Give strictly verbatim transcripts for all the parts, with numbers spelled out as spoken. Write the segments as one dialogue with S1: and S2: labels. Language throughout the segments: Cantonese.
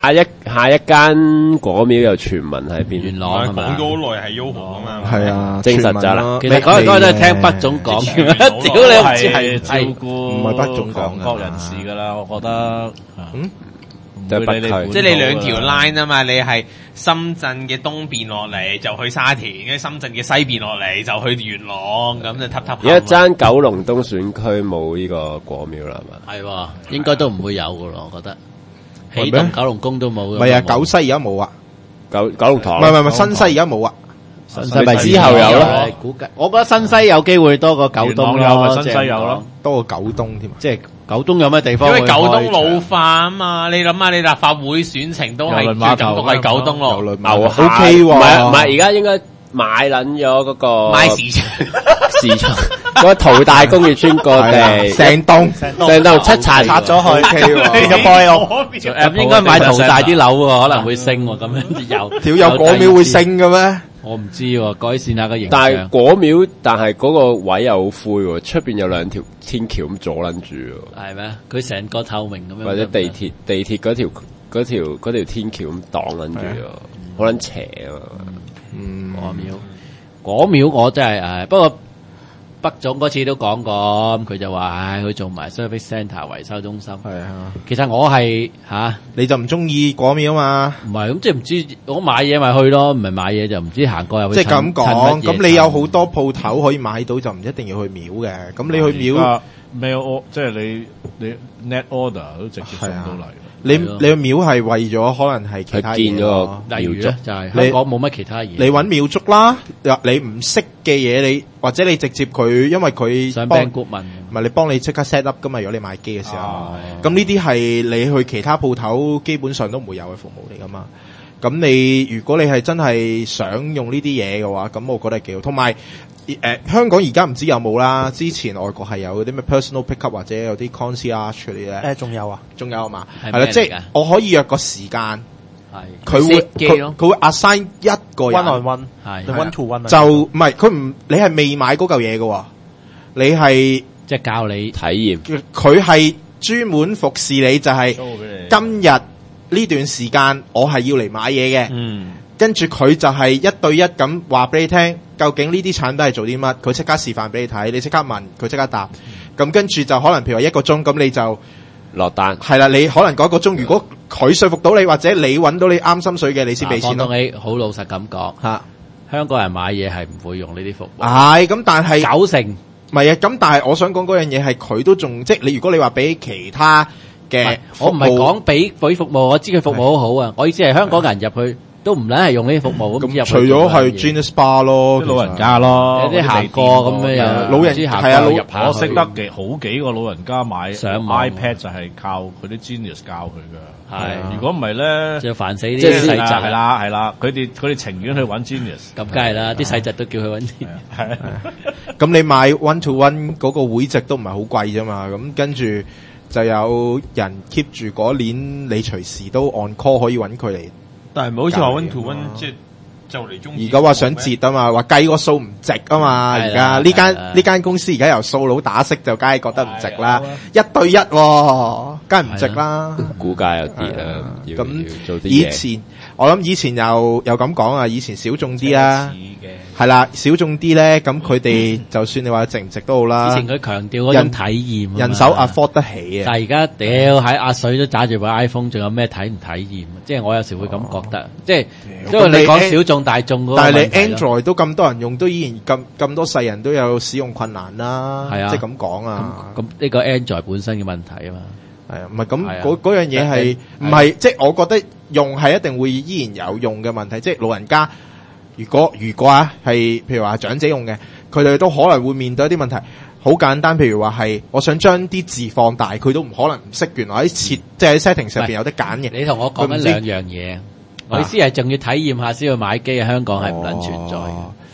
S1: 下一下一間果廟有傳聞喺邊？
S2: 元朗係
S3: 講咗好耐係 Yoho 啊嘛，
S4: 係啊，
S1: 證實咗啦。
S2: 其實嗰日嗰日都係聽北總講嘅，屌你唔知係照顧
S4: 唔係北總講
S2: 韓國人士噶啦，我覺得
S4: 嗯。
S1: 即係北區，
S3: 即係你兩條 line 啊嘛，你係深圳嘅東邊落嚟就去沙田，跟住深圳嘅西邊落嚟就去元朗，咁就揼揼。
S1: 而家爭九龍東選區冇呢個果廟啦，係嘛？
S2: 係，應該都唔會有噶咯，我覺得。起動九龍宮都冇。
S4: 唔係啊，九西而家冇啊，
S1: 九九龍塘。
S4: 唔係唔係唔係，新西而家冇啊。
S2: 新西咪
S1: 之後有咯，
S2: 估計我覺得新西有機會多過九東咯，
S5: 新西有咯，
S4: 多過九東添，
S2: 即係九東有咩地方？
S3: 因為九東老化啊嘛，你諗下，你立法會選情都係最感都係九東咯，
S4: 牛
S1: 下
S4: OK 喎，
S1: 唔係唔係，而家應該買撚咗嗰個
S3: 買市場
S1: 市場嗰個淘大工業村個地，
S4: 成棟
S1: 成棟七層
S5: 拆咗佢
S4: ，OK 喎，
S5: 有玻璃屋，
S2: 咁應該買淘大啲樓喎，可能會升喎，咁樣有
S4: 條有果廟會升嘅咩？
S2: 我唔知喎，改善下個形象。
S1: 但係果廟，但係嗰個位又好灰喎，出邊有兩條天橋咁阻撚住喎。
S2: 係咩？佢成個透明咁樣。
S1: 或者地鐵地鐵嗰條嗰條嗰條天橋咁擋撚住喎，好撚邪啊！
S4: 嗯，
S2: 果廟，果廟我真係誒，不過北總嗰次都講過，咁佢就話唉，佢做埋 service centre 維修中心。
S4: 係啊，
S2: 其實我係吓，
S4: 你就唔中意果廟啊嘛？
S2: 唔係咁即係唔知我買嘢咪去咯，唔係買嘢就唔知行過入去。
S4: 即係咁講，咁你有好多鋪頭可以買到，就唔一定要去廟嘅。咁你去廟
S5: 咩 order，即係你你 net order 都直接送到嚟。
S4: 你你去廟係為咗可能係其他嘢咯，
S2: 例如咧就係香港冇乜其他嘢。
S4: 你揾廟祝啦，你唔識嘅嘢你或者你直接佢，因為佢
S2: 想幫顧問，
S4: 唔係你幫你即刻 set up 噶嘛。如果你買機嘅時候，咁呢啲係你去其他鋪頭基本上都唔會有嘅服務嚟噶嘛。咁你如果你係真係想用呢啲嘢嘅話，咁我覺得係幾好。同埋誒香港而家唔知有冇啦，之前外國係有嗰啲咩 personal pickup 或者有啲 concierge 嗰啲咧。
S5: 誒仲有啊，
S4: 仲有啊嘛，係啦，即係我可以約個時間，
S2: 係
S4: 佢會佢佢會 assign 一個人
S5: one on one，
S2: 係
S5: one to one，
S4: 就唔係佢唔你係未買嗰嚿嘢嘅，你係
S2: 即係教你
S1: 體驗，
S4: 佢係專門服侍你，就係今日呢段時間我係要嚟買嘢嘅，
S5: 嗯，
S4: 跟住佢就係一對一咁話俾你聽，究竟呢啲產品係做啲乜，佢即刻示範俾你睇，你即刻問，佢即刻答，咁跟住就可能譬如話一個鐘，咁你就
S1: 落單，
S4: 係啦，你可能嗰一個鐘，如果佢說服到你，或者你揾到你啱心水嘅，你先俾錢咯。
S2: 講你好老實咁講
S4: 吓，
S2: 香港人買嘢係唔會用呢啲服務，
S4: 係咁，但係
S2: 九成
S4: 唔係啊，咁但係我想講嗰樣嘢係佢都仲即係你，如果你話俾其他嘅，
S2: 我唔係講俾俾服務，我知佢服務好好啊，我意思係香港人入去都唔撚係用呢啲服務咁入去。
S4: 除咗係 Genius Bar 咯，
S5: 老人家咯，
S2: 有啲行過咁樣又
S4: 老人係啊，老
S5: 我識得幾好幾個老人家買
S2: 上
S5: iPad 就係靠佢啲 Genius 教佢噶。
S2: 係，
S5: 如果唔係咧，
S2: 就煩死啲
S5: 即係
S2: 細侄
S5: 係啦係啦，佢哋佢哋情願去揾 Genius。
S2: 咁梗係啦，啲細侄都叫佢揾 Genius。
S5: 係，
S4: 咁你買 one to one 嗰個會籍都唔係好貴啫嘛，咁跟住就有人 keep 住嗰年，你隨時都 on call 可以揾佢嚟。
S3: 但係唔係好似話 one to one 即係就嚟中。
S4: 而家話想折啊嘛，話計個數唔值啊嘛，而家呢間呢間公司而家由數佬打骰就梗係覺得唔值啦，一對一喎，梗係唔值啦。
S1: 股價又跌啦，
S4: 咁
S1: 做啲嘢。
S4: 以前我諗以前又又咁講啊，以前小眾啲啦。係啦，小眾啲咧，咁佢哋就算你話值唔值都好啦。
S2: 之前佢強調嗰種體驗，
S4: 人手 afford 得起啊。
S2: 但係而家屌喺阿水都揸住部 iPhone，仲有咩體唔體驗？即係我有時會咁覺得，即係因為你講小眾大眾嗰個，
S4: 但係你 Android 都咁多人用，都依然咁咁多世人都有使用困難啦。
S2: 係啊，
S4: 即係咁講啊。
S2: 咁呢個 Android 本身嘅問題啊嘛。
S4: 係啊，唔係咁嗰嗰樣嘢係唔係？即係我覺得用係一定會依然有用嘅問題，即係老人家。如果如果啊，係譬如話長者用嘅，佢哋都可能會面對一啲問題。好簡單，譬如話係，我想將啲字放大，佢都唔可能唔識。原來喺設即係喺 setting 上邊有得揀嘅。
S2: 你同我講緊兩樣嘢，我意思係仲要體驗下先去買機啊！香港係唔撚存在嘅。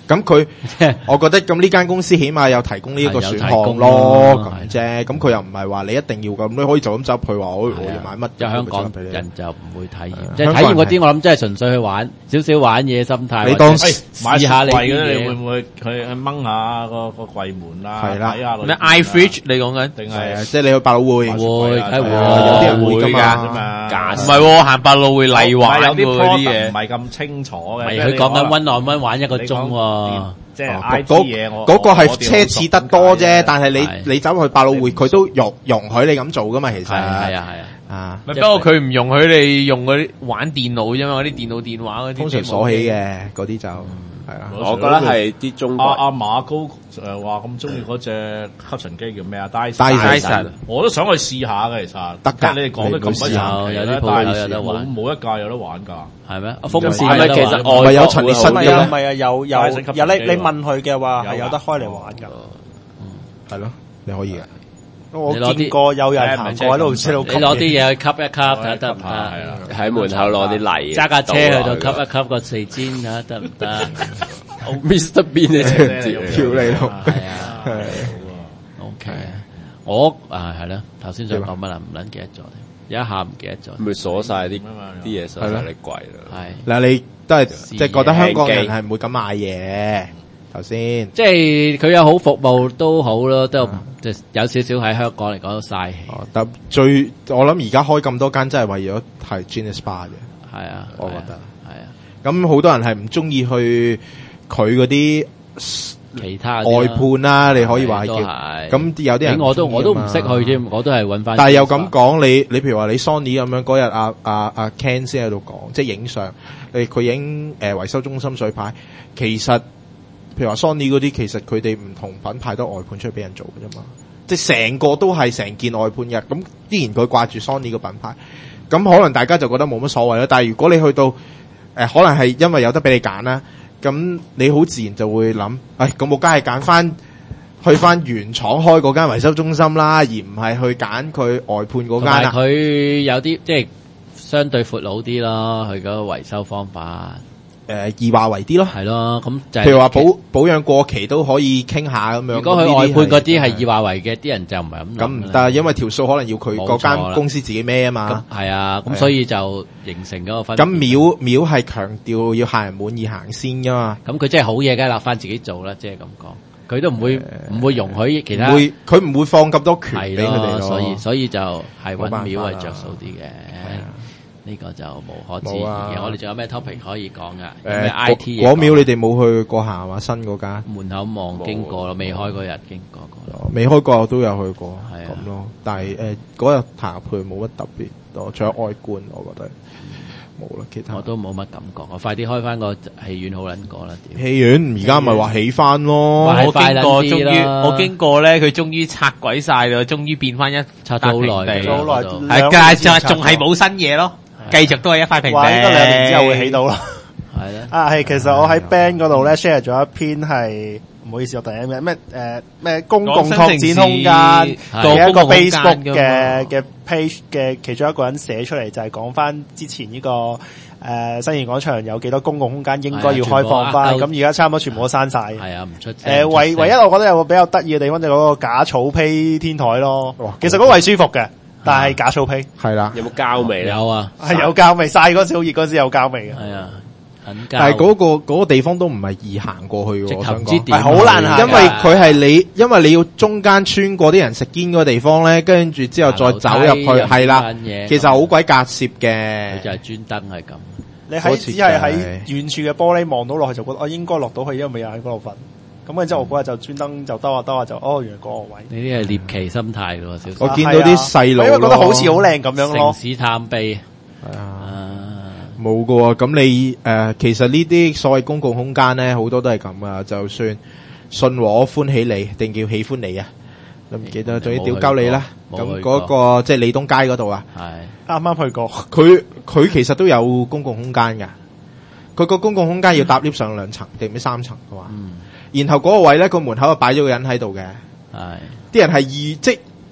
S4: 咁佢，我覺得咁呢間公司起碼有提供呢一個選項咯，咁啫。咁佢又唔係話你一定要咁，你可以就咁走去話我我要買乜。
S2: 就香港人就唔會體驗，即係體驗嗰啲我諗真係純粹去玩，少少玩嘢心態。
S4: 你當
S2: 試下你
S5: 嘅你會唔會去去掹下個個櫃門啊？
S4: 係啦，
S5: 睇下
S3: 咩 iFridge 你講緊？
S5: 定係
S4: 即係你去百老匯
S2: 會，
S4: 係會，
S2: 有
S4: 啲人會㗎
S5: 嘛？
S3: 唔係行百老匯例玩
S5: 有啲
S3: 嗰啲嘢
S5: 唔係咁清楚嘅。
S2: 佢講緊 one on one玩一個鐘喎。
S5: 即係 I T 嘢，我
S4: 嗰個係奢侈得多啫，但係你你走去百老匯，佢都容容許你咁做噶嘛，其實係
S2: 啊係啊
S3: 啊，不過佢唔容許你用嗰啲玩電腦啫嘛，嗰啲電腦電話嗰啲
S4: 通常鎖起嘅嗰啲就係啊。
S1: 我覺得係啲中國
S5: 阿阿馬高誒話咁中意嗰隻吸塵機叫咩啊
S3: ？Dyson，
S5: 我都想去試下嘅，其實
S4: 得㗎。
S5: 你哋講得咁乜嘢？
S2: 有啲鋪頭有得玩，
S5: 冇一架有得玩㗎。
S2: 係咩？風扇咪其實
S4: 唔係有陳列室嘅咩？
S6: 唔係啊，有有有你你問佢嘅話係有得開嚟玩㗎。
S4: 係咯，你可以嘅。
S6: 我見過有人行過喺度車度，
S2: 你攞啲嘢去吸一吸睇得唔得？
S1: 喺門口攞啲泥，
S2: 揸架車去到吸一吸個四尖睇下得唔得
S1: ？Mister Bean 你知唔知？
S4: 跳你咯，
S2: 係啊，OK。我啊係啦，頭先想講乜啦？唔撚記得咗。有一下唔記得咗，
S1: 咪鎖晒啲啲嘢鎖晒你櫃啦。
S2: 係
S4: 嗱，你都係即係覺得香港人係唔會咁買嘢頭先，
S2: 即係佢有好服務都好咯，都即係有少少喺香港嚟講都嘥氣。
S4: 哦，但最我諗而家開咁多間真係為咗係 Genius Bar 嘅。
S2: 係啊，
S4: 我覺得
S2: 係啊。
S4: 咁好多人係唔中意去佢嗰啲
S2: 其他
S4: 外判啦，你可以話係叫。咁有啲人
S2: 我都我都唔識去添，我都係揾翻。
S4: 但係又咁講，你你譬如話你 Sony 咁樣嗰日阿阿阿 Ken 先喺度講，即係影相，誒佢影誒維修中心水牌，其實譬如話 Sony 嗰啲，其實佢哋唔同品牌都外判出去俾人做嘅啫嘛，即係成個都係成件外判嘅。咁依然佢掛住 Sony 個品牌，咁可能大家就覺得冇乜所謂啦。但係如果你去到誒、呃，可能係因為有得俾你揀啦。咁你好自然就會諗，誒咁我梗係揀翻去翻原廠開嗰間維修中心啦，而唔係去揀佢外判嗰間啦。
S2: 佢有啲即係相對闊佬啲咯，佢嗰個維修方法
S4: 誒易話為啲咯，
S2: 係咯。咁就
S4: 譬如話保保養過期都可以傾下咁樣。
S2: 如果佢外判嗰啲係易話為嘅，啲人就唔係咁。
S4: 咁唔得，因為條數可能要佢嗰間公司自己孭啊嘛。
S2: 係啊，咁所以就形成嗰個分。
S4: 咁秒秒係強調要客人滿意行先噶嘛。
S2: 咁佢真係好嘢，梗係立翻自己做啦，即係咁講。佢都唔會唔會容許其他。
S4: 會佢唔會放咁多權俾佢哋咯。
S2: 所以所以就係揾秒係着數啲嘅。呢個就無可置疑嘅。我哋仲有咩 topic 可以講噶？咩 I T 嘢？
S4: 嗰秒你哋冇去過下嘛？新嗰間
S2: 門口望經過咯，未開嗰日經過過。
S4: 未開過我都有去過，
S2: 係啊
S4: 咁咯。但係誒嗰日行入去冇乜特別多，除咗外觀，我覺得冇啦。其他
S2: 我都冇乜感覺。我快啲開翻個戲院好撚過啦！
S4: 戲院而家咪話起翻咯。
S3: 我經過，終於我經過咧，佢終於拆鬼晒啦，終於變翻一
S2: 拆咗好耐，
S6: 好耐
S3: 係，但係就仲係冇新嘢咯。繼續都係一塊平地，
S6: 話應該兩年之後會起到咯。
S2: 係咧，
S6: 啊係，其實我喺 band 嗰度咧 share 咗一篇係，唔好意思，我突然間咩誒咩公共拓展空間嘅一個 Facebook 嘅嘅 page 嘅其中一個人寫出嚟，就係講翻之前呢個誒新賢廣場有幾多公共空間應該要開放翻，咁而家差唔多全部都刪晒。
S2: 係啊，唔出
S6: 誒唯唯一我覺得有個比較得意嘅地方就係嗰個假草坯天台咯。其實嗰個係舒服嘅。但係假草坯
S4: 係啦，
S1: 有冇膠味咧？
S2: 有啊，
S6: 係有膠味，曬嗰時好熱嗰時有膠味嘅。
S2: 係啊，很膠。
S4: 但係嗰個嗰個地方都唔係易行過去嘅，我想講
S6: 係好難行，
S4: 因為佢係你，因為你要中間穿過啲人食煙嗰個地方咧，跟住之後再走入去，係啦，其實好鬼隔涉嘅。
S2: 佢就係專登係咁。
S6: 你喺只係喺遠處嘅玻璃望到落去，就覺得我應該落到去，因為未有喺嗰度瞓。咁然之後我嗰日就專登就兜下兜下就哦，原來嗰個位。
S2: 你啲係獵奇心態咯，小
S4: 我見到啲細路，
S6: 因為覺得好似好靚咁樣咯。
S2: 城市探秘
S4: 係啊，冇噶喎。咁你誒、呃，其實呢啲所謂公共空間咧，好多都係咁啊。就算信和歡喜你，定叫喜歡你啊？你唔記得，仲要屌鳩你啦。咁嗰、那個即係李東街嗰度啊，
S2: 係
S6: 啱啱去過。
S4: 佢佢其實都有公共空間噶。佢個公共空間要搭 lift 上兩層定唔知三層嘅話。嗯然後嗰個位咧，個門口就擺咗個人喺度嘅，係啲人係二即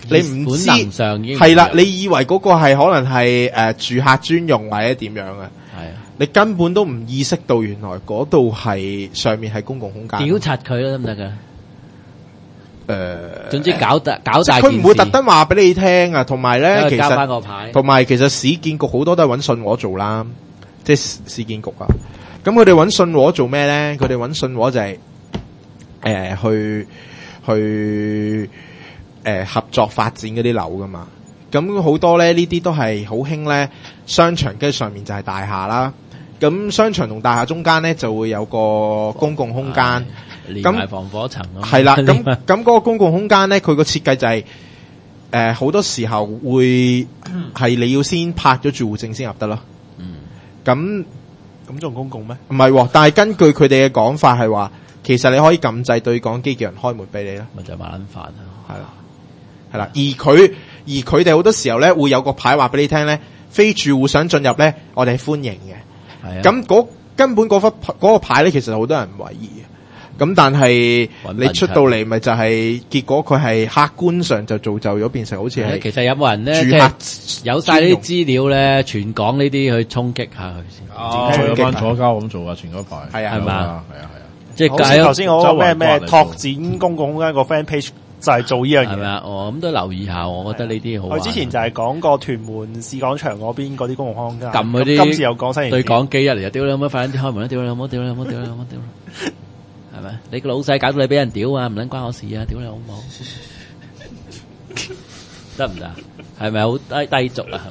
S4: 你唔知
S2: 本能上已經
S4: 係啦，你以為嗰個係可能係誒、呃、住客專用或者點樣嘅？
S2: 係啊，
S4: 你根本都唔意識到原來嗰度係上面係公共空間。
S2: 屌柒佢啦，得唔得㗎？
S4: 誒，
S2: 總之搞大搞大件事，
S4: 佢唔會特登話俾你聽啊，同埋咧，其
S2: 交翻
S4: 實
S2: 個牌，
S4: 同埋其實市建局好多都係揾信和做啦，即係市市建局啊。咁佢哋揾信和做咩咧？佢哋揾信和就係、是、誒、呃、去去誒、呃、合作發展嗰啲樓噶嘛。咁好多咧呢啲都係好興咧，商場跟住上面就係大廈啦。咁商場同大廈中間咧就會有個公共空間。
S2: 連埋防火層咯，
S4: 係啦，咁咁嗰個公共空間咧，佢個設計就係誒好多時候會係你要先拍咗住戶證先入得咯。嗯，咁
S6: 咁仲公共咩？
S4: 唔係喎，但係根據佢哋嘅講法係話，其實你可以撳掣對講機叫人開門俾你啦。
S2: 咪就係馬撚飯啊！
S4: 係啦，係啦，而佢而佢哋好多時候咧會有個牌話俾你聽咧，非住戶想進入咧，我哋係歡迎嘅。係啊，咁嗰根本嗰忽嗰個牌咧，其實好多人唔懷疑嘅。咁但係你出到嚟咪就係結果佢係客觀上就造就咗變成好似係
S2: 其實有冇人咧住客有晒啲資料咧，全港呢啲去衝擊下佢先。
S5: 哦，有班左膠咁做啊，前嗰排
S2: 係啊，係嘛，
S5: 係啊，係啊。
S2: 即
S6: 係解頭先我個咩咩拓展公共空間個 fan page 就係做呢樣嘢，
S2: 係咪啊？哦，咁都留意下，我覺得呢啲好。
S6: 我之前就係講過屯門市廣場嗰邊嗰啲公共空間，
S2: 撳嗰啲
S6: 今次又講新
S2: 對講機一嚟就屌你老母，快啲開門啦！屌你老母，屌你老母，屌你老母，屌！係咪？你個老細搞到你俾人屌啊，唔撚關我事啊！屌你好唔好？得唔得？係咪好低低俗啊？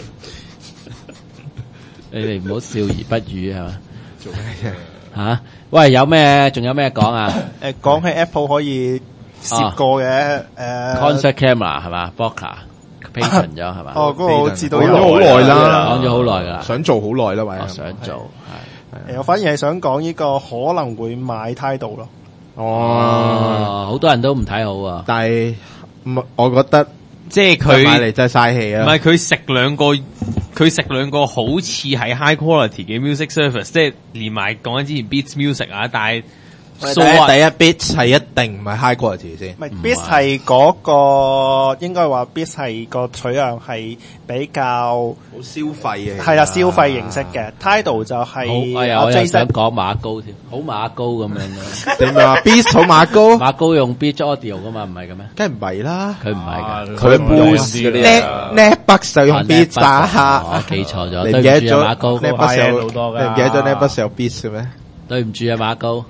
S2: 你哋唔好笑而不語係嘛？
S4: 做咩啫？
S2: 吓？喂，有咩？仲有咩講啊？
S6: 誒，講起 Apple 可以攝過嘅誒
S2: Concert camera 係嘛 Boca patron 咗係嘛？
S6: 哦，嗰個我知道
S4: 講咗好耐啦，
S2: 講咗好耐噶啦，
S4: 想做好耐啦，或者
S2: 想做係。
S6: 誒，我反而係想講呢個可能會買態度咯。
S2: 哦，好多人都唔睇好啊，
S4: 但係唔，我覺得
S3: 即係佢
S4: 買嚟真係嘥氣啊！
S3: 唔係佢食兩個，佢食兩個好似係 high quality 嘅 music service， 即係連埋講緊之前 Beats Music 啊，但係
S4: 第一第一 Beats 係一定唔係 high quality 先，
S6: 唔係 Beats 係嗰個應該話 Beats 係個取向係比較
S4: 好消費嘅，
S6: 係啦，消費形式嘅。Tidal 就係
S2: 我又我又想講馬高添，好馬高咁樣嘅。
S4: 點啊 ？Beats 好馬高，
S2: 馬高用 Beats Audio 噶嘛，唔係嘅咩？
S4: 梗係唔係啦，
S2: 佢唔係㗎，
S4: 佢 Boost 嗰啲 Netbucks 就用 Beats 啊！
S2: 我記錯咗，
S4: 你唔記得咗
S2: 馬高
S4: Netbucks 有
S5: 好多㗎，
S4: 你唔記得咗 Netbucks 有 Beats 嘅咩？
S2: 對唔住啊，馬高。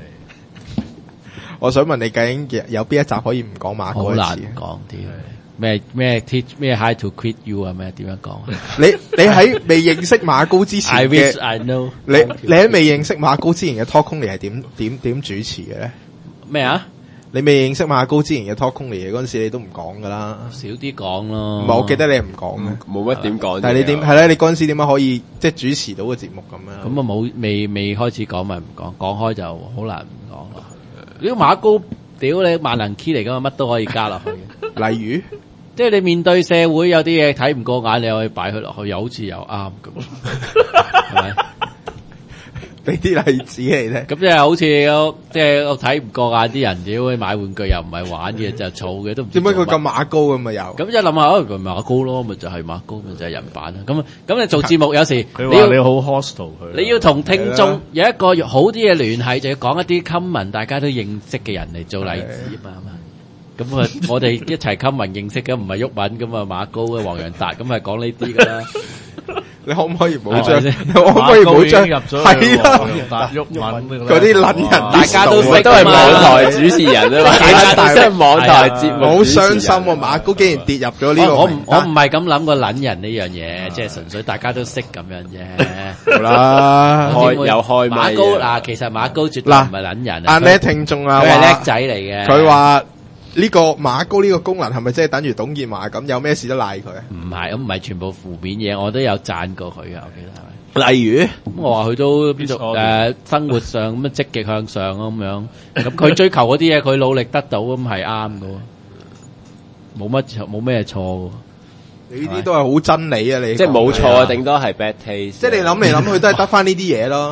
S4: 我想問你究竟有邊一集可以唔講馬高？
S2: 好難講啲咩咩 teach 咩 how to quit you 啊咩點樣講？
S4: 你你喺未認識馬高之前
S2: I wish
S4: 嘅
S2: I know
S4: 你你喺未認識馬高之前嘅 Talk Only係點點點主持嘅咧？
S2: 咩啊？
S4: 你未認識馬高之前嘅 Talk Only 嗰陣時，你都唔講噶啦，
S2: 少啲講咯。
S4: 唔係，我記得你唔講嘅，
S1: 冇乜點講。
S4: 但係你點係咧？你嗰陣時點樣可以即係主持到個節目咁樣？
S2: 咁啊冇未未開始講咪唔講，講開就好難唔講咯。呢個馬高屌你萬能 key 嚟噶嘛，乜都可以加落去。
S4: 例如，
S2: 即係你面對社會有啲嘢睇唔過眼，你可以擺佢落去，又好似又啱咁，係咪？
S4: 俾啲例子嚟聽。
S2: 咁即係好似即係我睇唔過眼啲人，屌買玩具又唔係玩嘅，就儲嘅都唔知
S4: 點解佢咁馬高咁啊？又
S2: 咁一諗下，哦，佢馬高咯，咪就係馬高，咪就係人版啦。咁咁你做節目有時
S5: 佢
S2: 你要
S5: 話你好 hostile 佢，
S2: 你要同聽眾有一個好啲嘅聯繫，就要講一啲 common 大家都認識嘅人嚟做例子啊嘛。咁啊，我哋一齊 common 認識嘅唔係鬱敏咁啊，馬高嘅黃洋達咁係講呢啲噶啦。
S4: 你可唔可以唔好將？你可唔可以唔好將？係啦，
S5: 鬱敏
S4: 嗰啲撚人，
S2: 大家都識
S1: 都係網台主持人啊嘛，大家都識網台節目。
S4: 好傷心喎，馬高竟然跌入咗呢個。
S2: 我唔我唔係咁諗個撚人呢樣嘢，即係純粹大家都識咁樣啫。
S4: 好啦，
S1: 開又開
S2: 馬高嗱，其實馬高絕對唔係撚人。
S4: 阿咩聽眾啊，
S2: 佢係叻仔嚟嘅。
S4: 佢話。呢個馬高呢個功能係咪即係等於董建華咁？有咩事都賴佢？
S2: 唔係，咁唔係全部負面嘢，我都有讚過佢噶，我記得係咪？
S4: 例如，
S2: 咁我話佢都誒生活上咁啊積極向上咁樣，咁佢追求嗰啲嘢，佢努力得到咁係啱噶，冇乜冇咩錯噶。
S4: 你呢啲都係好真理啊！你
S1: 即係冇錯啊，頂多係 bad taste。
S4: 即係你諗嚟諗去都係得翻呢啲嘢咯。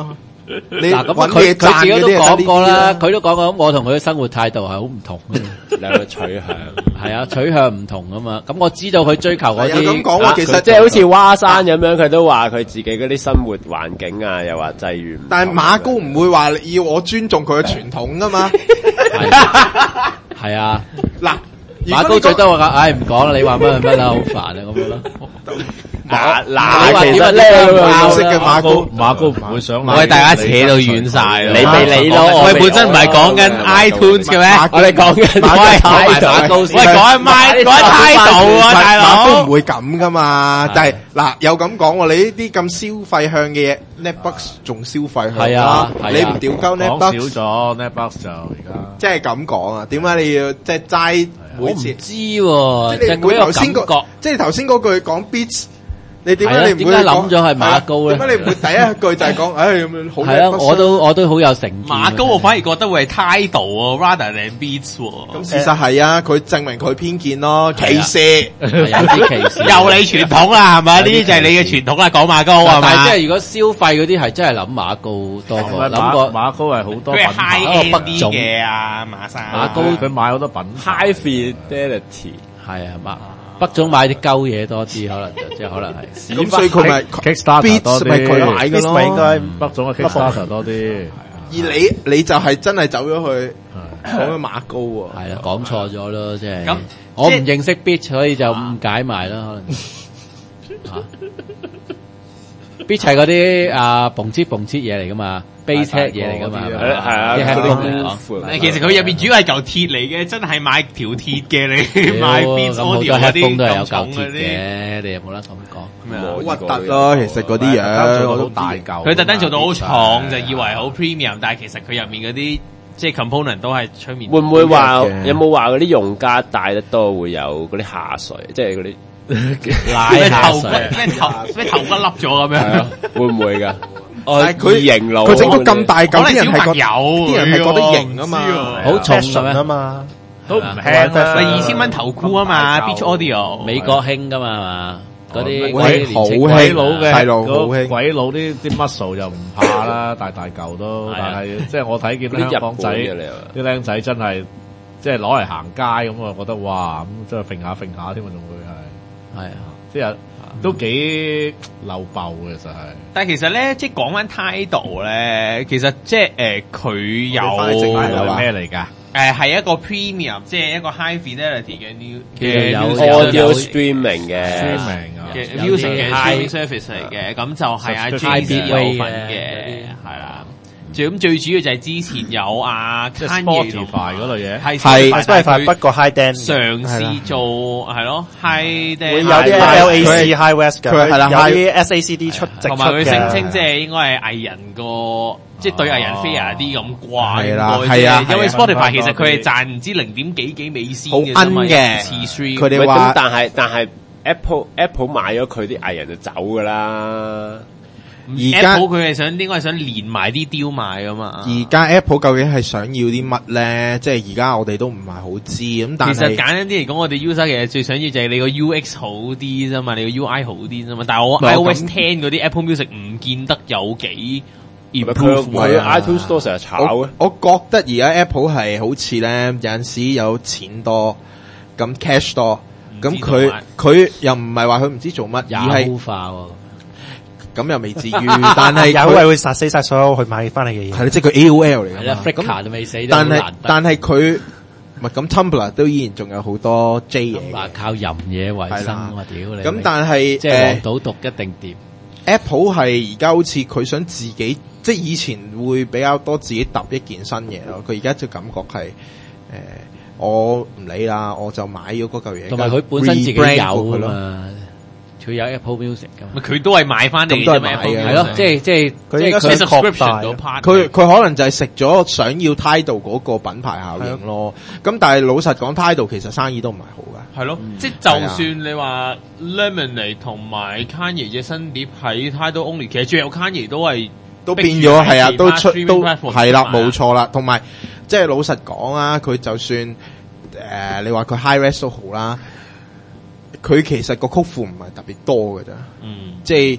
S4: 你
S2: 嗱咁
S4: 搵
S2: 佢佢
S4: 嘢賺
S2: 自己都
S4: 嗰啲
S2: 講過啦，
S4: 啦，
S2: 佢都講過，我同佢嘅生活態度係好唔同嘅，
S1: 兩個取向。
S2: 係啊，取向唔同啊嘛。咁我知道佢追求嗰
S4: 係啊咁
S2: 啲，
S4: 講喎，其實
S1: 即係好似蛙山咁樣，佢都話佢自己嗰啲生活環境啊，又話際遇唔同。
S4: 但係馬高唔會話要我尊重佢嘅傳統噶嘛。
S2: 係啊，
S4: 嗱，
S2: 馬高最多話，唉唔講啦，你話乜乜啦，好煩啊咁樣咯。
S1: 嗱
S2: 你
S1: 嗱，
S2: 話點啊
S1: 其實咧
S2: 呢個
S4: 顏色嘅馬
S5: 馬高
S4: 高，
S5: 馬高唔會想，
S3: 我哋大家扯到遠晒咯，
S1: 你未理咯
S3: 我哋
S1: 我
S3: 本身唔係講緊 iTunes 嘅咩？
S1: 我哋講緊
S3: 喂
S1: 態度
S2: 馬高先
S3: 喂，講緊麥，講緊態度啊，大
S4: 馬高
S3: 佬
S4: 唔。會咁噶嘛。但係嗱，又咁講喎，你呢啲咁消費向嘅嘢，Netbucks 仲消費向
S2: 係啊係啊
S4: 你唔屌鳩
S5: 講
S4: Netbucks，
S5: 少咗 Netbucks 就而家。
S4: 即係咁講啊？點解你要即係齋
S2: 我唔
S4: 每次？
S2: 知喎，
S4: 即係你唔會
S2: 就嗰個
S4: 頭先嗰
S2: 感覺。
S4: 即係頭先嗰句講 Beats，你點
S2: 係啊
S4: 解你唔會
S2: 點解諗咗係馬高咧
S4: 點解你唔會第一句就係講，唉咁樣好
S2: 係啊，我都我都好有成見。
S3: 馬高我反而覺得會係態度喎，rather than beats 喎。
S4: 咁事實係啊，佢證明佢偏見咯，歧視。
S2: 係有啲歧視。
S3: 又你傳統啦，係咪？呢啲就係你嘅傳統啦，講馬高係
S2: 但係
S3: 嘛？
S2: 即係如果消費嗰啲係真係諗馬高多過諗
S5: 馬
S2: 過
S5: 馬高係好多
S3: 佢係
S5: 品牌，
S3: high end 啲
S2: 北總
S3: 嘅啊，馬生。
S2: 馬高
S5: 佢買好多品牌。
S1: high fidelity。
S2: 係啊馬北總買啲鳩嘢多啲，可能就即係可能係。
S4: 咁所以佢咪
S5: Kickstarter 多
S4: Beats 咪佢
S5: 啲，
S4: 買嘅
S6: Beats 咪應
S4: 咯。
S6: 該
S5: 北總嘅 Kickstarter 多啲。
S4: 而你你就係真係走咗去講緊馬高喎。
S2: 係啊，講錯咗咯，即係。
S3: 咁
S2: 我唔
S3: 即係
S2: 認識 Beat，所以就誤解埋啦，可能。啊 Beat 係嗰啲啊蹦切蹦切嘢嚟噶嘛，bass head 嘢嚟噶嘛，係咪
S1: 係啊，
S2: 啲
S1: 嗰
S2: headphone 嚟
S1: 啲
S2: 講。
S3: 誒其實佢入邊主要係嚿鐵嚟嘅，真係買條鐵嘅你買
S2: 屌
S3: Beats
S2: 咁好多
S3: Audio 嗰
S2: headphone 都係有嚿
S3: 啲咁重
S2: 鐵
S3: 嗰啲。
S2: 嘅，你又冇得咁講。
S4: 好核突咯，其實嗰啲樣
S5: 做到
S4: 我都
S5: 大嚿。
S3: 佢特登做到好重，就以為好 premium，但係其實佢入面嗰啲即係 component 都係出面。
S1: 會唔會話
S4: 嘅
S1: 有冇話嗰啲用家帶得多會有嗰啲下水，即係嗰啲
S2: 拉
S3: 咩頭骨
S2: 下水。
S3: 咩頭咩頭骨凹咗咁樣？
S1: 會唔會㗎？
S4: 但係佢
S1: 型佬
S4: 佢整到咁大
S3: 可
S4: 嚿，啲人
S3: 能小朋
S4: 係覺
S3: 友，
S4: 啲人係覺得型啊嘛。
S2: 好重嘅
S6: fashion 啊
S2: 咩？
S6: 嘛，
S5: 都唔
S2: 係
S5: 輕啦，
S3: 咪二千蚊頭箍啊嘛，Beach Audio
S2: 美國興噶嘛係嘛？嗰啲
S4: 鬼
S2: 嗰啲
S4: 好興
S2: 年青人
S5: 鬼佬嘅
S4: 細路好
S5: 嗰
S4: 興
S5: 鬼佬啲啲 muscle 又唔怕啦，大大嚿都，
S2: 係啊
S5: 但係即係我睇見
S1: 嗰啲日本
S5: 香港仔
S1: 嘅你又
S5: 啲僆仔真係即係攞嚟行街咁，我覺得哇咁真係揈下揈下添啊，仲會係
S2: 係啊。
S5: 即係都幾漏爆嘅，其實係。
S3: 但係其實咧，即係講翻態度咧，其實即係誒佢
S4: 我哋翻去正題啦
S3: 有
S4: 嘛
S5: 咩嚟㗎？
S3: 誒係一個 premium，即係一個 high fidelity 嘅 new
S2: 其實有
S3: 嘅
S2: 有
S1: audio streaming 嘅
S5: streaming 啊，
S3: 嘅
S2: 有啲
S3: music 嘅
S2: high-
S3: streaming service 嚟嘅，咁就係阿
S5: subscription
S3: Jay-Z 有
S2: High
S3: 份
S2: Bitway
S3: 嘅
S2: 嘅，
S3: 係啦。最咁最主要就係之前有阿
S5: 即係
S3: Kanye 同
S5: Spotify 嗰類嘢。
S3: 係
S4: 係
S6: Spotify 不過 high den
S3: 嘗試做係咯 high
S6: 會
S3: den
S6: 有啲 L A C High West 嘅，
S4: 佢係啦
S6: 有啲 S A C D 出直出
S3: 同埋佢聲稱即
S6: 嘅。
S3: 係應該係藝人個，即係對藝人 fair 啲咁啩，
S4: 係啦
S3: 應該
S4: 係啊
S3: 因為
S4: 係啊
S3: Spotify 其實佢係賺唔知零點幾幾美仙
S4: 好
S3: 嘅啫嘛，
S4: 奀嘅
S3: 一次 stream
S1: 喂
S4: 佢哋話
S1: 咁但係但係 Apple Apple 買咗佢啲藝人就走㗎啦。
S4: 而家
S3: Apple 佢係想應該係想連埋啲雕賣噶嘛。
S4: 而家 Apple 究竟係想要啲乜咧？即係而家我哋都唔係好知咁，但係
S3: 其實簡單啲嚟講，我哋 user 其實最想要就係你個 U X 好啲啫嘛，你個 U I 好啲啫嘛。但係我
S4: 唔係
S3: iOS
S4: 咁
S3: ten 嗰啲 Apple Music 唔見得有幾
S1: 佢
S3: improve
S1: 喺
S3: 啊
S1: iTunes Store 成日炒
S4: 我
S1: 嘅。
S4: 我覺得而家 Apple 係好似咧有陣時有錢多，咁 cash 多，咁
S3: 唔知
S4: 佢
S3: 做乜
S4: 佢又唔係話佢唔知做乜，而係
S2: 優化喎。
S4: 咁又未至於，但係
S6: 有係會殺死晒所有去買翻嚟嘅嘢。
S4: 係啦，即係佢 A O L 嚟
S2: 係啦
S4: 㗎嘛。
S2: ，Flickr 都未死，
S4: 但係
S2: 都好難得
S4: 但係佢唔係咁 Tumblr 都依然仲有好多 J 嘢嘅。
S2: 話靠淫嘢為生
S4: 係啦
S2: 我屌你！
S4: 咁但係
S2: 即係黃
S4: 誒
S2: 賭毒一定掂。
S4: Apple 係而家好似佢想自己，即係以前會比較多自己揼一件新嘢咯。佢而家就感覺係誒、呃，我唔理啦，我就買咗嗰嚿嘢。
S2: 同埋佢本身自己有
S4: rebrand
S2: 啊
S4: 佢咯。
S2: 嘛，佢有 Apple Music 噶嘛。
S3: 佢都係買翻嚟
S4: 咁都係
S3: 啫嘛
S4: 買嘅
S3: Apple
S2: 係咯
S3: Music，
S2: 即係即係即係
S6: 佢應該
S3: 即係
S6: 想
S3: subscription 嗰
S6: 擴
S3: part。
S4: 佢佢可能就係食咗想要 Tidal 嗰個品牌效應咯。咁但係老實講，Tidal 其實生意都唔係好㗎。
S3: 係咯，即係就算你話 Lemonade 同埋 Kanye 嘅新碟喺 Tidal Only，其實最後 Kanye 都係
S4: 都變咗係啊，
S3: 逼住喺
S4: 都出
S3: 其他
S4: 都
S3: streaming platform
S4: 係啦，
S3: 出賣啊
S4: 冇錯啦。同埋即係老實講啊，佢就算誒、呃、你話佢 high res 都好啦，佢其實個曲庫唔係特別多㗎咋。
S3: 嗯，
S4: 即係誒、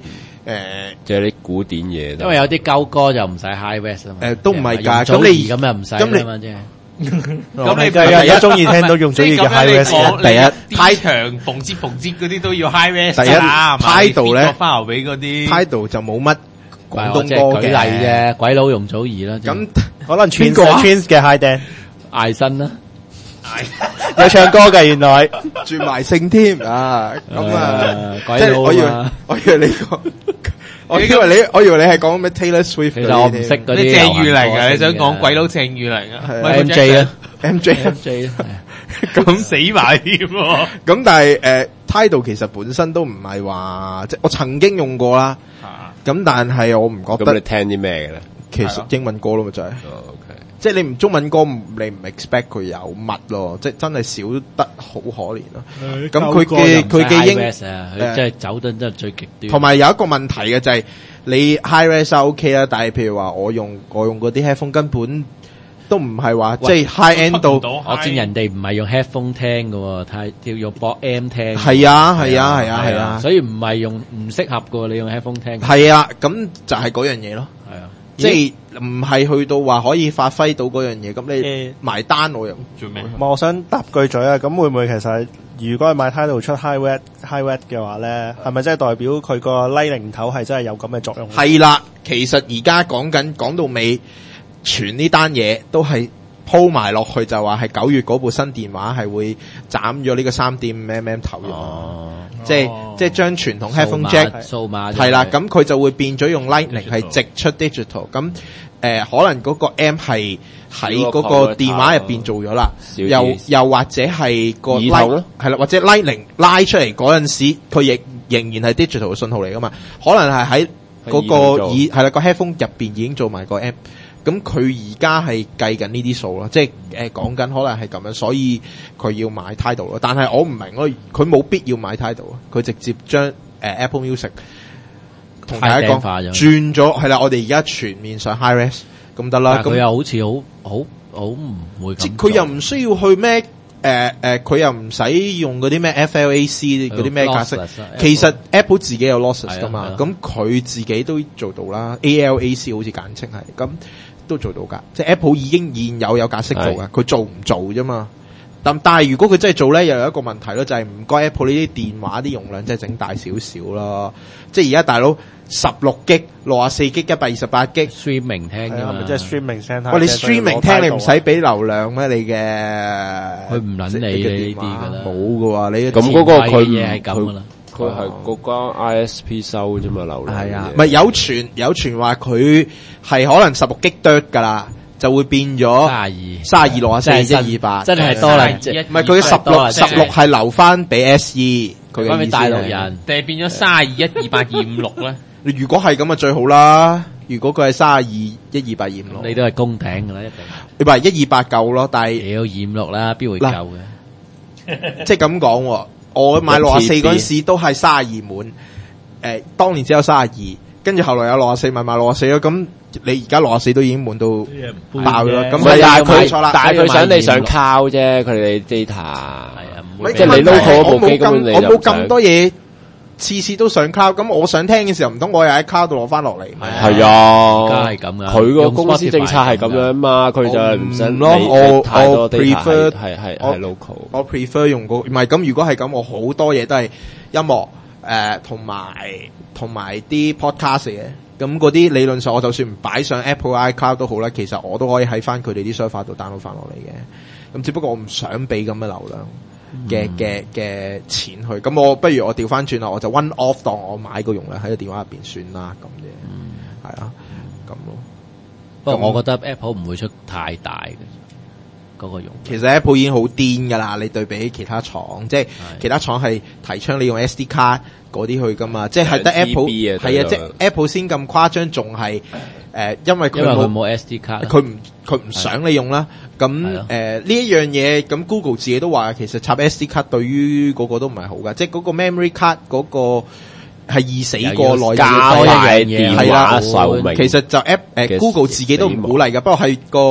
S1: 即係啲古典嘢。
S2: 因為有啲舊歌就唔使 high res 啊嘛。
S4: 誒都唔係㗎，
S2: 咁
S4: 咁你
S2: 咁又唔使咁嘛，即係。
S3: 咁你
S6: 第一中意聽到用咗嘅 high res，
S4: 第一
S3: 太長縫接縫接嗰啲都要 high res
S4: 第一態度咧，
S3: 翻牛尾嗰啲
S4: 態度就冇乜廣東
S2: 即係舉
S4: 歌嘅
S2: 例啫，鬼佬容祖兒啦。
S4: 咁
S6: 可能 Twins
S4: 邊個啊
S6: Twins 嘅 high dan
S2: 艾新啦，
S6: 有唱歌嘅原來。
S4: 轉埋性添啊！咁啊，
S2: 誒
S4: 即係我以為
S2: 鬼佬啊
S4: 我以為你講，我以為你我以為你係講咩 Taylor Swift
S2: 其實我唔識嗰啲
S3: 你鄭裕玲啊，你想
S2: 講
S3: 講鬼佬鄭裕玲啊
S4: 係
S2: ？M J 啊
S4: M J
S2: ，M J 啊，
S3: 咁死埋添喎。
S4: 咁但係誒態度其實本身都唔係話，即係我曾經用過啦。咁但係我唔覺得
S1: 咁你聽啲咩嘅咧？
S4: 其實英文歌咯嘛就係，
S1: 哦，OK，
S4: 即係你唔中文歌唔你唔 expect 佢有乜咯，即係真係少得好可憐咯。咁佢嘅佢嘅英
S2: high res 啊，佢真係走得真係最極端。
S4: 同埋有一個問題嘅就係你 high res OK 啦，但係譬如話我用我用嗰啲 headphone 根本都唔係話即係 high end 到，
S2: 我見人哋唔係用 headphone 聽嘅，太要用播 M 聽。
S4: 係啊係啊係啊係啊，
S2: 所以唔係用唔適合嘅，你用 headphone 聽。
S4: 係啊，咁就係嗰樣嘢咯。
S2: 係啊，
S4: 即係唔係去到話可以發揮到嗰樣嘢，咁你埋單我又
S3: 做咩？
S6: 我想搭句嘴啊，咁會唔會其實如果係買 Tidal 出 high res high res 嘅話咧，係咪真係代表佢個 Lightning 頭係真係有咁嘅作用？
S4: 係啦，其實而家講緊講到尾，全呢單嘢都係鋪埋落去，就話係九月嗰部新電話係會斬咗呢個 三點五 mm 頭嘅。
S2: 哦，
S4: 即係即係將傳統 headphone jack
S2: 數碼
S4: 係啦，咁佢就會變咗用 Lightning 係直出 digital，咁誒、呃、可能嗰個 M 係喺嗰個電話入邊做咗啦，又又或者係個 Light 係啦，或者 Lightning 拉出嚟嗰陣時，佢亦仍然係 digital 嘅信號嚟噶嘛，可能係喺嗰個耳係啦個 headphone 入邊已經做埋個 M。咁佢而家係計緊呢啲數咯，即係誒講緊可能係咁樣，所以佢要買 Tidal 咯。但係我唔明咯，佢冇必要買 Tidal 啊，佢直接將誒、呃、Apple Music 同大家講轉咗，係啦，我哋而家全面上 high res 咁得啦。咁
S2: 佢又好似好好好唔會咁，
S4: 即佢又唔需要去咩誒誒，佢、呃、又唔使用嗰啲咩 F L A C 嗰啲咩格式。其實 Apple 自己有 lossless 噶嘛，咁佢自己都做到啦。A L A C 好似簡稱係咁。都做到噶，即係 Apple 已經現有有格式做噶，佢做唔做啫嘛？但但係如果佢真係做咧，又有一個問題咯，就係唔該 Apple 呢啲電話啲容量真係整大少少咯。即係而家大佬十六 G、六十四 G、一百二十八 G
S2: streaming 聽㗎嘛，
S6: 即係 streaming 聽。
S4: 喂，你 streaming 聽你唔使俾流量咩？你嘅
S2: 佢唔撚理呢啲㗎啦，
S4: 冇㗎喎，你
S1: 咁嗰個佢
S2: 嘢係咁㗎啦。
S1: 佢係嗰間 I S P 收啫嘛，流量
S4: 係啊，唔係有傳有傳話佢係可能十六 G 剁噶啦，就會變咗
S2: 三十二、
S4: 三十二、六十四、一二八，
S2: 真係多啦。
S4: 唔係佢十六十六係留翻俾 S E，佢嘅意思
S2: 大陸人，
S3: 定係變咗三十二、一二八、二五六咧？
S4: 你如果係咁啊，最好啦。如果佢係三十二、一二八、二五六，
S2: 你都係公頂噶啦，一定。
S4: 你話一二八夠咯，但係
S2: 屌二五六啦，邊會夠嘅？
S4: 即係咁講。我買六十四嗰陣時都係三十二滿，誒，當年只有三十二，跟住後來有六十四，咪買六十四咯。咁你而家六十四都已經滿到爆啦。咁
S1: 但係佢
S4: 錯啦，
S1: 但係佢想你想靠啫，佢哋 data 係
S2: 啊，
S1: 即係你 local 部機根本你
S4: 我冇咁多嘢，次次都上 cloud。咁我想聽嘅時候，唔通我又喺 cloud 度攞翻落嚟？
S1: 係啊，
S2: 而家係咁噶。
S1: 佢個公司政策係咁樣嘛，佢就係唔想
S4: 咯。我
S1: 太多
S4: 我
S1: prefer 係係係 local。
S4: 我 prefer 用個唔係咁。如果係咁，我好多嘢都係音樂誒，同埋同埋啲 podcast 嘅。咁嗰啲理論上，我就算唔擺上 Apple iCloud 都好啦，其實我都可以喺翻佢哋啲 server 度 download 翻落嚟嘅。咁只不過我唔想俾咁嘅流量嘅嘅嘅錢去。咁我不如我調翻轉啦，我就 one off 當我買個容量喺個電話入邊算啦，咁嘅，係啊，咁咯。
S2: 不過我覺得 Apple 唔會出太大嘅。嗰個用
S4: 其實 Apple 已經好癲噶啦，你對比起其他廠，即係其他廠係提倡你用 S D 卡嗰啲去噶嘛，即係得 Apple 係啊，即係 Apple 先咁誇張，仲係誒，因為佢冇
S2: 冇 S D 卡，
S4: 佢唔佢唔想你用啦。咁誒呢一樣嘢，咁 Google 自己都話，其實插 S D 卡對於嗰個都唔係好噶，即係嗰個 memory card 嗰個係易死過內
S1: 加快電話壽命。
S4: 其實就 App 誒 Google 自己都唔鼓勵噶，不過係個。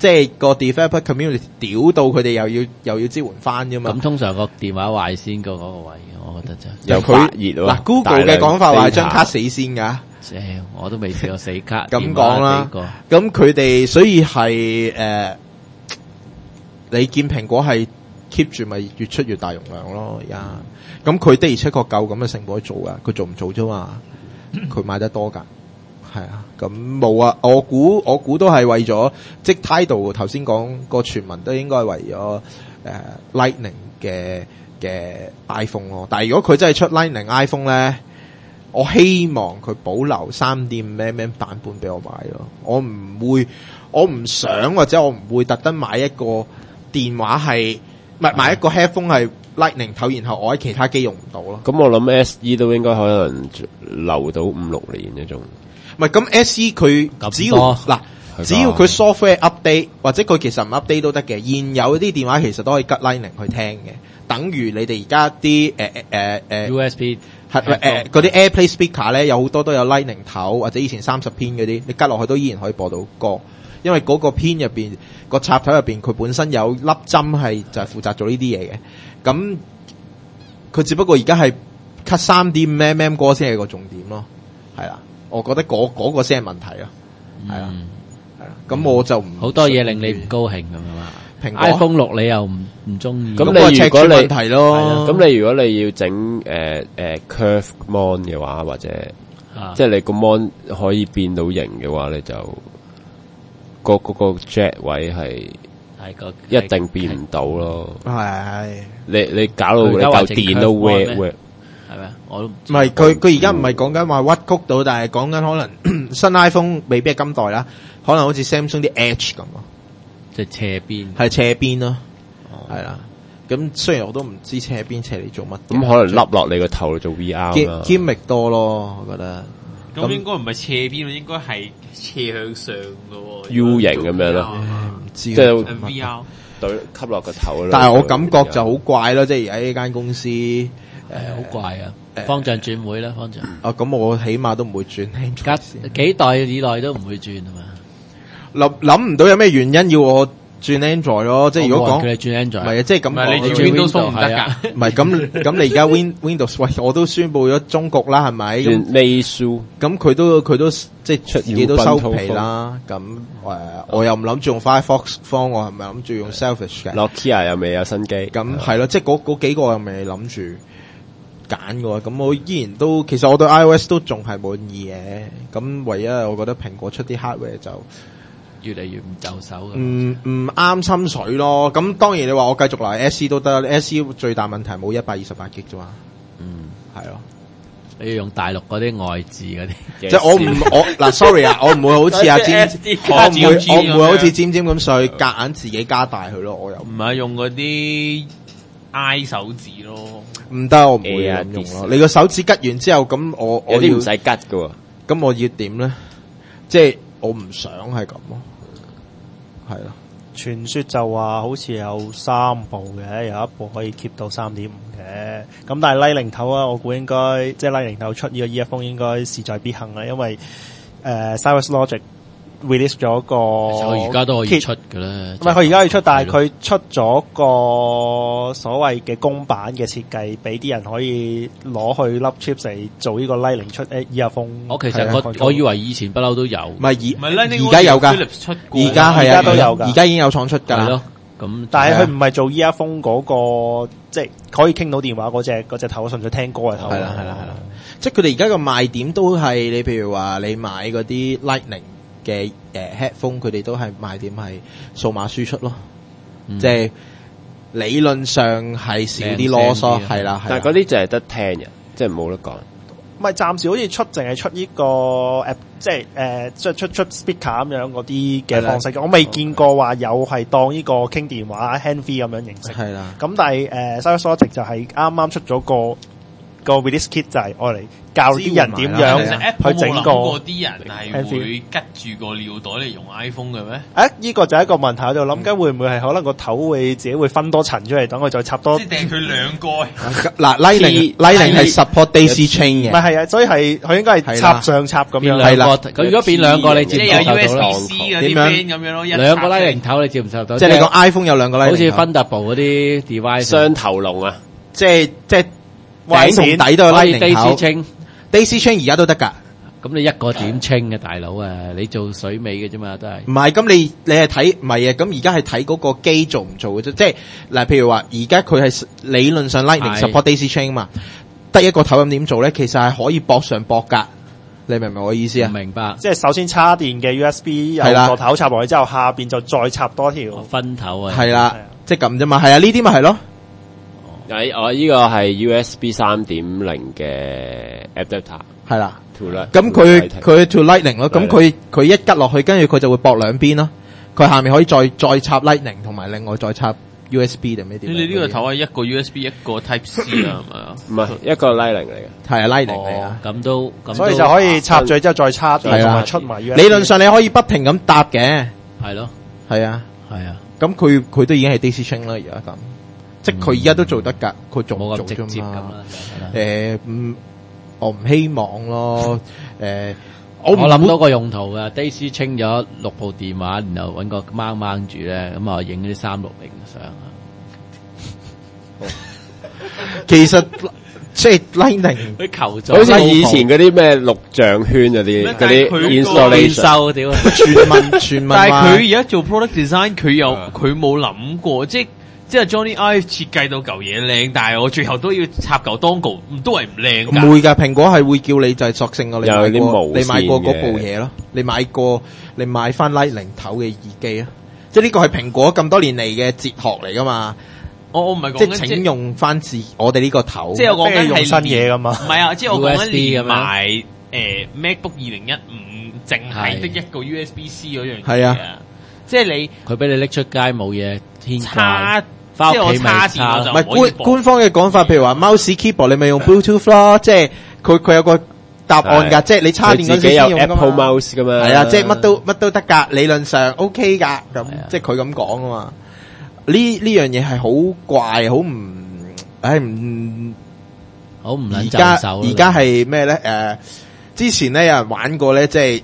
S4: 即係個 developer community 屌到佢哋又要又要支援翻啫嘛。
S2: 咁通常個電話壞先過嗰個位，我覺得就
S1: 有發熱
S4: 嗱 Google 嘅講法話係將卡死先㗎。
S2: 誒，我都未試過死卡。
S4: 咁講啦，咁佢哋所以係誒、呃，你見蘋果係 keep 住咪越出越大容量咯，而家。咁佢的而且確夠咁嘅成本去做噶，佢做唔做啫嘛？佢買得多噶，係啊。咁冇啊，我估我估都係為咗，即係 Tidal 頭先講個傳聞都應該係為咗誒、呃、Lightning 嘅嘅 iPhone 咯。但係如果佢真係出 Lightning iPhone 咧，我希望佢保留 三點五 mm 版本俾我買咯。我唔會，我唔想或者我唔會特登買一個電話係，唔係買一個 headphone 係 Lightning 頭，然後我喺其他機用唔到咯。
S1: 咁我諗 S E 都應該可能留到五六年嗰種。
S4: 唔係咁 S E 佢只要嗱，只要佢 software update 或者佢其實唔 update 都得嘅。現有啲電話其實都可以吉 Lightning 去聽嘅，等於你哋而家啲誒誒誒
S2: U S B
S4: 係誒嗰啲 AirPlay speaker 咧，有好多都有 Lightning 頭或者以前三十片嗰啲，你吉落去都依然可以播到歌。因為嗰個片入邊個插頭入邊，佢本身有粒針係就係負責做呢啲嘢嘅。咁佢只不過而家係 cut 三點五 mm 歌先係個重點咯，係啦。我覺得嗰嗰、嗰個先係問題咯，係啦，係啦。咁我就唔
S2: 好多嘢令你唔高興咁樣嘛。
S4: 蘋果
S2: iPhone 六你又唔唔中意，
S1: 咁你如果你
S4: 問題咯，
S1: 咁你如果你要整誒誒 curve mon 嘅話，或者、啊、即係你個 mon 可以變到形嘅話，你就。個嗰個 jack 位係係個一定變唔到咯，係你你搞到你嚿電都 work work
S2: 係咪？我都唔
S4: 係佢佢而家唔係講緊話屈曲到，但係講緊可能新 iPhone 未必係今代啦，可能好似 Samsung 啲 Edge 咁咯，
S2: 即係斜邊
S4: 係斜邊咯，係啦。咁雖然我都唔知斜邊斜嚟做乜，
S1: 咁可能笠落你個頭做 V R 啦
S4: gimmick 多咯，我覺得。
S3: 咁應該唔係斜邊，應該係斜向上嘅
S1: U 型咁樣咯，
S4: 唔知
S1: 即係
S3: V R
S1: 對吸落個頭。
S4: 但係我感覺就好怪咯，即係而家呢間公司誒
S2: 好怪啊！方丈轉會啦，方丈。
S4: 啊，咁我起碼都唔會轉，
S2: 隔幾代以內都唔會轉係嘛？
S4: 諗諗唔到有咩原因要我轉 Android 咯，即係如果講
S2: 佢哋轉 Android，
S4: 唔係啊，即係咁。
S3: 唔係你轉 Windows 唔得㗎，
S4: 唔係咁咁你而家 Win Windows 喂，我都宣佈咗終局啦，係咪？
S1: 轉 Meizu，
S4: 咁佢都佢都即係出自己都收皮啦。咁誒，我又唔諗住用 Firefox 方，我係咪諗住用 Selfish 嘅
S1: ？Nokia 又未有新機，
S4: 咁係咯，即係嗰嗰幾個又未諗住揀嘅。咁我依然都其實我對 iOS 都仲係滿意嘅。咁唯一我覺得蘋果出啲 hardware 就
S2: 越嚟越唔就手嘅，
S4: 唔唔啱心水咯。咁當然你話我繼續嚟 S E 都得 ，S E 最大問題冇一百二十八 G 啫嘛。
S2: 嗯，
S4: 係咯，
S2: 你要用大陸嗰啲外置嗰啲，
S4: 即係我唔我嗱，sorry 啊，我唔會好似阿尖，我唔會我唔會好似尖尖咁上去夾硬自己加大佢咯。我又
S3: 唔係用嗰啲 I 手指咯，
S4: 唔得，我唔會咁用咯。你個手指吉完之後，咁我我
S1: 有啲唔使吉㗎，
S4: 咁我要點咧？即係我唔想係咁咯。係咯，
S6: 傳說就話好似有三部嘅，有一部可以 keep 到三點五嘅。咁但係 Lightning 頭啊，我估應該即係 Lightning 頭出呢個 earphone 應該勢在必行啦，因為誒 Cirrus Logic release 咗個，
S2: 其實佢而家都可以出嘅啦。
S6: 唔係佢而家可以出，但係佢出咗個所謂嘅公版嘅設計，俾啲人可以攞去粒 chips 嚟做呢個 Lightning 出誒 earphone。
S2: 我其實我我以為以前不嬲都有，
S4: 唔係而
S3: 而
S4: 家有㗎，
S3: 而
S4: 家係啊，
S6: 都有㗎，
S4: 而家已經有廠出㗎啦。
S2: 咁
S6: 但係佢唔係做 earphone 嗰個，即係可以傾到電話嗰隻嗰隻頭，純粹聽歌嘅頭。
S4: 係啦係啦係啦，即係佢哋而家個賣點都係你譬如話你買嗰啲 Lightning 嘅誒 headphone，佢哋都係賣點係數碼輸出咯，
S2: 嗯、即
S4: 係理論上係少啲囉嗦，係啦。
S1: 但係嗰啲就係得聽嘅，即係冇得講。
S6: 唔係暫時好似出淨係出呢個誒，即係誒，即係出出 speaker 咁樣嗰啲嘅方式。我未見過話有係當呢個傾電話 hand free 咁樣形式。係啦。咁但係誒 Cirrus Logic 就係啱啱出咗個個 release kit 就係愛嚟教啲人點樣
S3: 其實 Apple
S6: 去整
S3: 冇諗
S6: 個
S3: 過啲人係會吉住個尿袋嚟用 iPhone 嘅咩？
S6: 誒，呢個就係一個問題，我就諗緊會唔會係可能個頭會自己會分多層出嚟，等佢再插多。
S3: 即係掟佢兩個。
S4: 嗱 Lightning Lightning 係 support Daisy Chain 嘅，
S6: 唔係係啊，所以係佢應該係插上插咁樣。
S2: 係啦，咁如果變兩個，你接唔
S3: 即係有
S2: 接受到
S3: U
S2: 咧？
S3: S B C 嗰啲 band 咁樣咯，
S2: 兩個 Lightning 頭你接唔受到？
S4: 即係你講 iPhone 有兩個 Lightning
S2: 好似 Thunderbolt 嗰啲 device
S1: 雙頭龍啊，
S4: 即係即係頂同底都有
S2: 可以
S4: Lightning 頭
S2: Daisy Chain。
S4: Daisy Chain 而家都得㗎。
S2: 咁你一個點清嘅大佬啊？你做水尾嘅啫嘛，都係。
S4: 唔係，咁你你係睇唔係啊？咁而家係睇嗰個機做唔做嘅啫。即係嗱，譬如話而家佢係理論上 Lightning support Daisy Chain 嘛，得一個頭咁點做咧？其實係可以駁上駁㗎。你明唔明我意思啊？
S2: 明白。
S6: 即係首先插電嘅 U S B 有個頭插落去之後，下邊就再插多條
S2: 分頭啊。
S4: 係啦，即係咁啫嘛。係啊，呢啲咪係咯。
S1: 誒，我呢個係 U S B 三點零嘅 adapter，
S4: 係啦。
S1: 咁
S4: 咁佢佢 to Lightning 咯，咁佢佢一吉落去，跟住佢就會駁兩邊咯。佢下面可以再再插 Lightning，同埋另外再插 U S B 定咩啲？
S3: 你呢個頭係一個 U S B 一個 Type C 啊，係咪啊？
S1: 唔係一個 Lightning 嚟嘅，
S4: 係啊 Lightning 嚟啊。
S2: 咁都咁，
S6: 所以就可以插咗之後再插電，同埋出埋 U S B。
S4: 理論上你可以不停咁搭嘅，
S2: 係咯，
S4: 係啊，
S2: 係啊。
S4: 咁佢佢都已經係 Daisy Chain 啦，而家咁，即係佢而家都做得㗎，佢仲
S2: 冇咁
S4: 做
S2: 直接咁啦。
S4: 誒，唔，我唔希望咯。誒，
S2: 我我諗到個用途嘅 Daisy 清咗六部電話，然後揾個掹掹住咧，咁啊影啲三六零相啊。
S4: 其實即係 Lightning，
S2: 佢求助，
S1: 好似以前嗰啲咩錄像圈嗰啲嗰啲 installation，
S2: 屌
S4: 全民全民。
S3: 但係佢而家做 product design，佢又佢冇諗過，即係即係 Johnny Ive 設計到嚿嘢靚，但係我最後都要插嚿 dongle，都係唔靚㗎。
S4: 唔會㗎，蘋果係會叫你就係索性我你買
S1: 有啲
S4: 過
S1: 無線
S4: 你買過嗰部嘢咯，你買過你買翻 Lightning 頭嘅耳機啊，即係呢個係蘋果咁多年嚟嘅哲學嚟㗎嘛。
S3: 我我唔係講
S4: 即係請用翻自我哋呢個頭，
S3: 即係我講緊係
S6: 新嘢㗎嘛。
S3: 唔係啊，即係我講緊
S2: U S B
S3: 連
S2: 咁樣
S3: 埋誒 MacBook 二零一五，淨係得一個 U S B C 嗰樣嘢
S4: 係啊。
S3: 即係你
S2: 佢俾你拎出街冇嘢牽
S3: 插，
S2: 掛，
S3: 即係我插電我就
S4: 唔係官官方嘅講法，譬如話 mouse keyboard 你咪用 Bluetooth 咯，即係佢佢有個答案㗎，即係你插電嗰陣時先用㗎嘛。
S1: Apple Mouse 㗎嘛，
S4: 係啊，即係乜都乜都得㗎，理論上 OK 㗎，咁即係佢咁講啊嘛。呢呢樣嘢係好怪，好唔，唉唔，
S2: 好唔撚
S4: 而家
S2: 就手。
S4: 而家係咩咧？誒，之前咧有人玩過咧，即係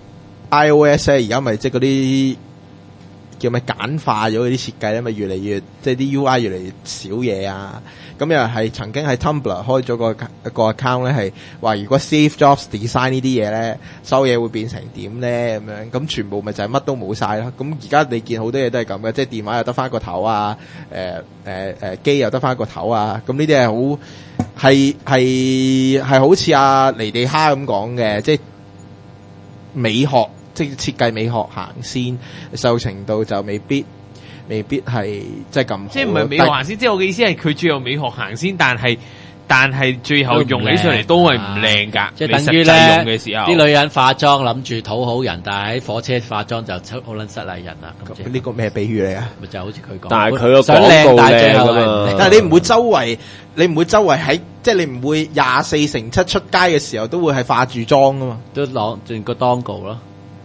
S4: iOS 咧，而家咪即係嗰啲叫咩簡化咗嗰啲設計咧，咪越嚟越即係啲 U I 越嚟越少嘢啊！咁又係曾經喺 Tumblr 開咗個個 account 咧，係話如果 Steve Jobs design 呢啲嘢咧，所有嘢會變成點咧咁樣，咁全部咪就係乜都冇晒咯。咁而家你見好多嘢都係咁嘅，即係電話又得翻個頭啊，誒誒誒機又得翻個頭啊，咁呢啲係好係係係好似阿尼地哈咁講嘅，即係美學，即係設計美學行先，受程度就未必。未必係即係咁好，
S3: 即係唔係美學行先，即係我嘅意思係佢最後美學行先，但係但係最後用起上嚟都係唔靚㗎。
S2: 即係等於
S3: 你實際用嘅時候，
S2: 啲女人化妝諗住討好人，但係喺火車化妝就出好撚失禮人啦。咁
S4: 呢個咩比喻嚟啊？
S2: 咪就好似佢講，
S1: 但係佢個
S2: 想
S1: 廣告
S2: 但係最
S1: 靚㗎
S2: 後係唔
S1: 嘛
S2: 靚。
S4: 但係你唔會周圍，你唔會周圍喺，即係你唔會廿四乘七出街嘅時候都會係化住妝㗎嘛？
S2: 都攞轉個 dongle 咯。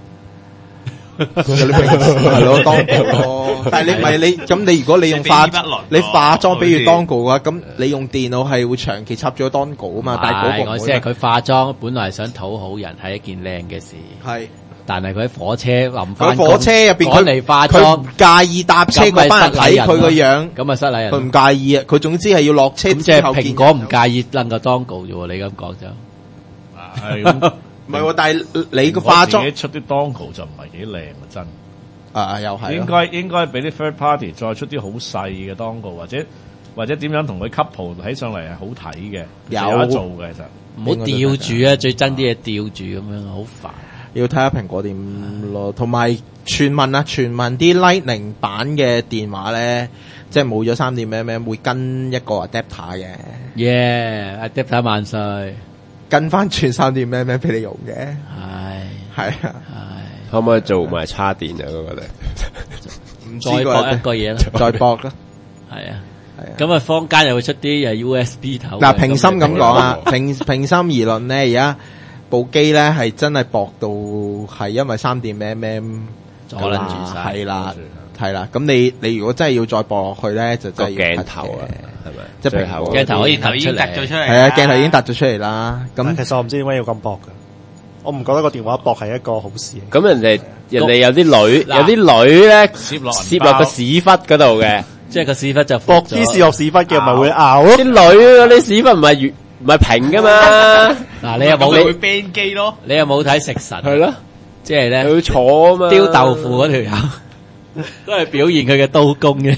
S4: 係咯，當咯。但係你唔係你咁，你如果你用化你化妝，比如 dongle 嘅話，咁你用電腦係會長期插住個 dongle 啊嘛。但係嗰個
S2: 我先係佢化妝，本來係想討好人，係一件靚嘅事。
S4: 係，
S2: 但係佢喺火車臨翻
S4: 喺火車入邊，佢
S2: 嚟化
S4: 佢
S2: 妝，
S4: 唔介意搭車嗰班人睇佢個樣，
S2: 咁啊失禮人。
S4: 佢唔介意啊，佢總之係要落車
S2: 咁即係
S4: 之後見。
S2: 蘋果唔介意擸個 dongle 啫喎，你咁講就
S5: 係咁。
S4: 唔係喎，但係你個化妝
S5: 自己出啲 dongle 就唔係幾靚啊，真。
S4: 啊，又係
S5: 應該應該俾啲 third party 再出啲好細嘅 dongle，或者或者點樣同佢 couple 起上嚟係好睇嘅，有得做嘅其實。
S2: 唔好吊住啊！最憎啲嘢吊住咁樣，好煩。
S4: 要睇下蘋果點咯，同埋傳聞啊，傳聞啲 Lightning 版嘅電話咧，即係冇咗三點咩咩，會跟一個 adapter 嘅。
S2: Yeah，adapter 萬歲。
S4: 跟翻轉三點咩咩俾你用嘅，
S2: 係
S4: 係啊，
S2: 係
S1: 可唔可以做埋叉電啊？嗰個咧，
S4: 唔
S2: 再搏一個嘢啦，
S4: 再搏啦，
S2: 係啊， 咁啊，坊間又會出啲誒 U S B 頭。
S4: 嗱，平心咁講啊，平平心而論咧，而家部機咧係真係薄到係因為三點 mm
S2: 阻撚住晒，
S4: 係啦，係啦。咁你你如果真係要再薄落去咧，就真係
S1: 鏡頭啊，係咪？
S4: 即係平
S2: 鏡頭可以突出嚟，
S3: 咗出嚟。
S4: 係啊，鏡頭已經突咗出嚟啦。咁
S6: 其實我唔知點解要咁薄㗎，我唔覺得個電話薄係一個好事。
S1: 咁人哋人哋有啲女有啲女咧
S5: 攝落
S1: 攝落個屎忽嗰度嘅。
S2: 即係個屎忽就
S6: 薄啲試落屎忽嘅，咪會拗咯。
S1: 啲女嗰啲屎忽唔係圓唔係平噶嘛？
S2: 嗱，你又冇
S3: 會 ban 機咯？
S2: 你又冇睇食神
S1: 係咯，
S2: 即係咧
S1: 佢要坐啊嘛。
S2: 雕豆腐嗰條友都係表現佢嘅刀工嘅，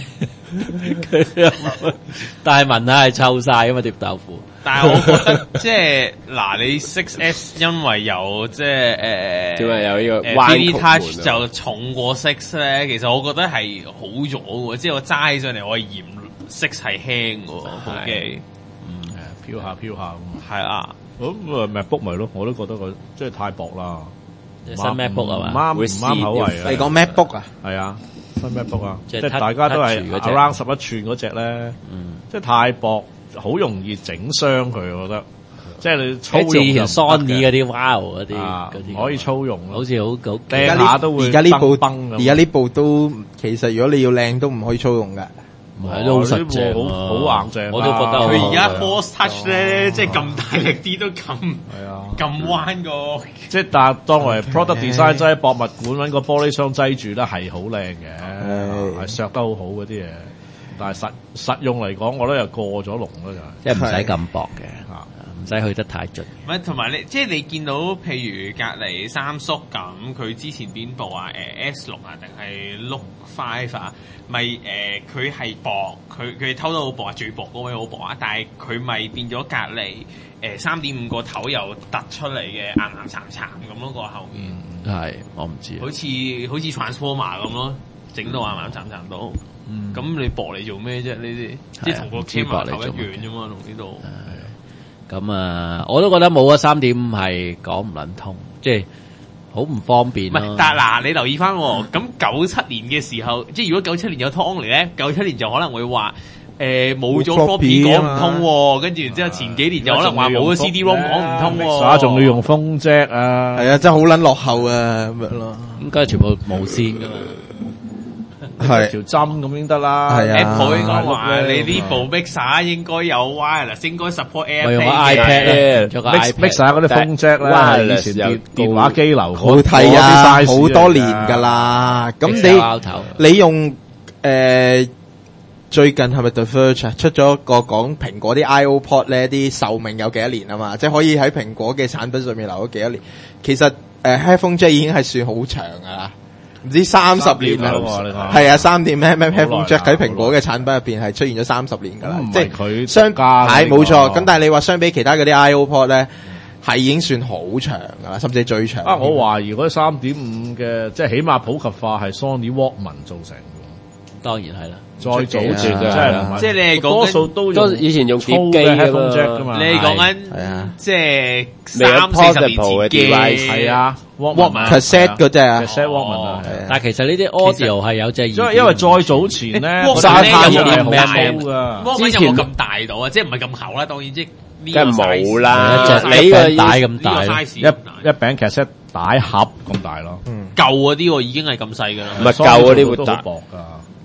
S2: 但係聞下係臭晒噶嘛碟豆腐。
S3: 但係我覺得即係嗱，你 six S 因為有即係誒，
S1: 點解有呢個
S3: 誒 three D Touch 就重過six咧？其實我覺得係好咗嘅，即係我揸起上嚟，我係嫌six係輕嘅部機。
S5: 嗯，誒飄下飄下咁。
S3: 係啊，
S5: 咁啊 MacBook 咪咯，我都覺得佢即係太薄啦。
S2: 新 MacBook 係
S5: 唔
S2: 嘛？
S5: 啱唔啱口味啊！
S4: 你講 MacBook 啊？
S5: 係啊，新 MacBook 啊，
S2: 即係
S5: 即係大家都係
S2: touch 嗰隻
S5: around 十一寸嗰只咧，即係太薄，好容易整傷佢，我覺得。即係你粗用
S2: 好似以前
S5: 就唔得
S2: Sony 嗰啲 Wow 嗰啲
S5: 啊
S2: 嗰啲，
S5: 唔可以粗用咯，
S2: 好似好好
S5: 掟下都會
S4: 而家呢部
S5: 崩咁
S4: 而家呢部都其實如果你要靚都唔可以粗用嘅。
S2: 唔係都好實淨喎，
S5: 好好硬淨啊。
S2: 我都覺得好
S3: 佢而家 Force Touch 咧，即係咁大力啲都咁
S5: 係啊，
S3: 咁彎個。
S5: 即係但係當為 product design 擠喺博物館揾個玻璃箱擠住咧係好靚嘅，係削得好好嗰啲嘢。但係實實用嚟講，我覺得又過咗龍咯，
S2: 即係唔使咁薄嘅，唔使去得太盡。
S3: 唔係同埋你，即係你見到譬如隔離三叔咁，佢之前邊部啊？誒 S 六啊，定係 Note Five 啊？咪誒佢係薄，佢佢偷得好薄啊，最薄嗰位好薄啊，但係佢咪變咗隔離誒三點五個頭又突出嚟嘅硬硬殘殘咁咯，個後面
S2: 係我唔知，
S3: 好似好似 Transformer 咁咯，整到硬硬殘殘到。咁、嗯、你薄嚟做咩啫？呢啲即係同個 camera 頭一樣啫嘛，同呢度。
S2: 咁啊，我都覺得冇啊，三點五係講唔撚通，即係好唔方便。唔係，
S3: 但係嗱，你留意翻喎，咁九七年嘅時候，即係如果九七年有 Tony 咧，九七年就可能會話誒冇咗 floppy 講唔通喎，跟住然之後前幾年就可能話冇咗 C D-ROM 講唔通喎。
S5: 耍仲要用風啫啊！
S4: 係啊，真係好撚落後啊咁樣咯。
S2: 應該全部無線㗎嘛。
S4: 係
S5: 條針咁應得啦。
S4: 係啊
S3: Apple 應該話你呢部 Mixer 應該有 wireless，應該 support AirPlay 嘅。
S2: 我用個 iPad 咧，用個
S5: Mixer 嗰啲風啫咧，以前電電話機流
S4: 好睇啊，好多年㗎啦。咁你你用誒最近係咪 The Verge 出咗個講蘋果啲 iPod 咧啲壽命有幾多年啊嘛？即係可以喺蘋果嘅產品上面留咗幾多年？其實誒 headphone jack 已經係算好長㗎啦。唔知三十年啦，係啊，三點 mm headphone jack 喺蘋果嘅產品入邊係出現咗三十年噶啦，即係佢相係冇錯。咁但係你話相比其他嗰啲 iPod 咧，係已經算好長噶啦，甚至係最長。
S5: 啊，我懷疑嗰三點五嘅，即係起碼普及化係 Sony Walkman 造成嘅，
S2: 當然係啦。
S5: 再早前即係
S3: 即係你係講
S5: 多數都
S1: 用以前用碟機
S5: 㗎嘛，
S3: 你係講緊
S4: 係啊，
S3: 即係三四十年前嘅
S5: 係啊
S4: Walkman cassette 嗰隻啊
S5: cassette Walkman 啊，
S2: 但係其實呢啲 audio 係有隻，
S5: 因為因為再早前咧，
S3: 沙灘
S2: 有
S3: 冇咁大
S2: 㗎，
S3: 之前有冇咁大到啊？即係唔係咁厚啦？當然即係
S1: 梗係冇啦，
S2: 你個帶咁大，
S5: 一一餅 cassette 帶盒咁大咯，
S3: 舊嗰啲已經係咁細㗎啦，
S1: 唔係舊嗰啲會大
S5: 薄㗎。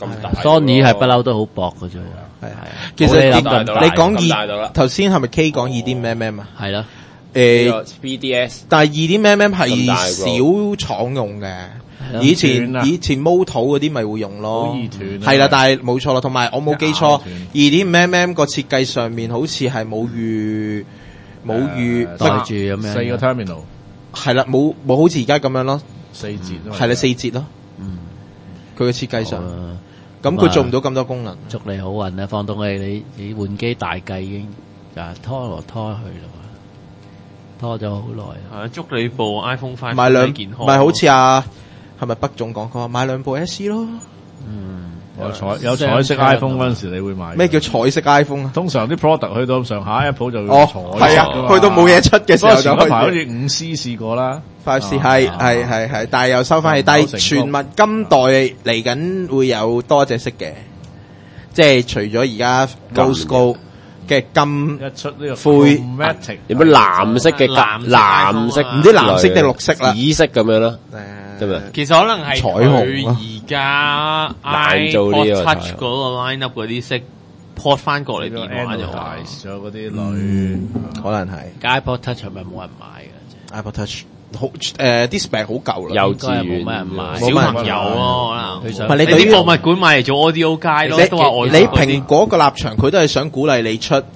S2: Sony 係不嬲都好薄嘅啫，
S4: 係係。其實你講二頭先係咪 K 講二點五 mm 啊？
S2: 係啦，
S4: 誒
S1: B D S，
S4: 但係二點五 mm 係小廠用嘅。以前以前 Moto 嗰啲咪會用咯，係啦，但係冇錯啦。同埋我冇記錯，二點五 mm 個設計上面好似係冇預冇預
S2: 對住咁樣
S5: 四個 terminal，
S4: 係啦，冇冇好似而家咁樣咯，
S5: 四節
S4: 係啦，四節咯，嗯，佢嘅設計上。咁佢做唔到咁多功能。
S2: 祝你好運啊！放到你你你換機大計已經啊拖來拖去啦，拖咗好耐。
S3: 係啊，祝你部 iPhone Five
S4: 買兩
S3: 健康。
S4: 唔係好似啊，係咪北總講過買兩部 S E 咯？
S2: 嗯，
S5: 有彩有彩色 iPhone 嗰陣時，你會買
S4: 咩叫彩色 iPhone 啊？
S5: 通常啲 product 去到上下 Apple 就
S4: 哦係啊，去到冇嘢出嘅時候就開始。
S5: 好似五 C 試過啦。
S4: Five C 係係係係，但係又收翻起低。傳聞今代嚟緊會有多隻色嘅， 即係除咗而家 Rose Gold 嘅金
S5: 一出呢個
S4: 灰
S5: Chromatic
S1: 有冇藍色嘅藍藍色，
S4: 唔知藍色定綠色啦，
S1: 紫色咁樣啦，
S4: 誒
S1: 係咪？
S3: 其實可能係
S4: 彩虹
S3: 佢而家
S1: 難做呢
S3: iPod
S1: 個
S3: Touch
S1: 彩虹
S3: 嗰個 line up 嗰啲色 port 翻過嚟電話就話
S5: analyze 咗嗰啲女，
S4: 可能係
S2: iPod Touch 係咪冇人買嘅？
S4: iPod Touch 好誒啲 spec 好舊啦，
S1: 幼
S2: 應該係
S1: 稚園
S2: 冇乜人買，
S4: 冇
S3: 小朋友咯，可能
S2: 佢想
S4: 唔係你
S3: 你啲
S4: 對於
S3: 博物館買嚟做 audio guide 咯，都話外
S4: 你
S3: 國嗰啲
S4: 蘋果個立場佢都係想鼓勵你出誒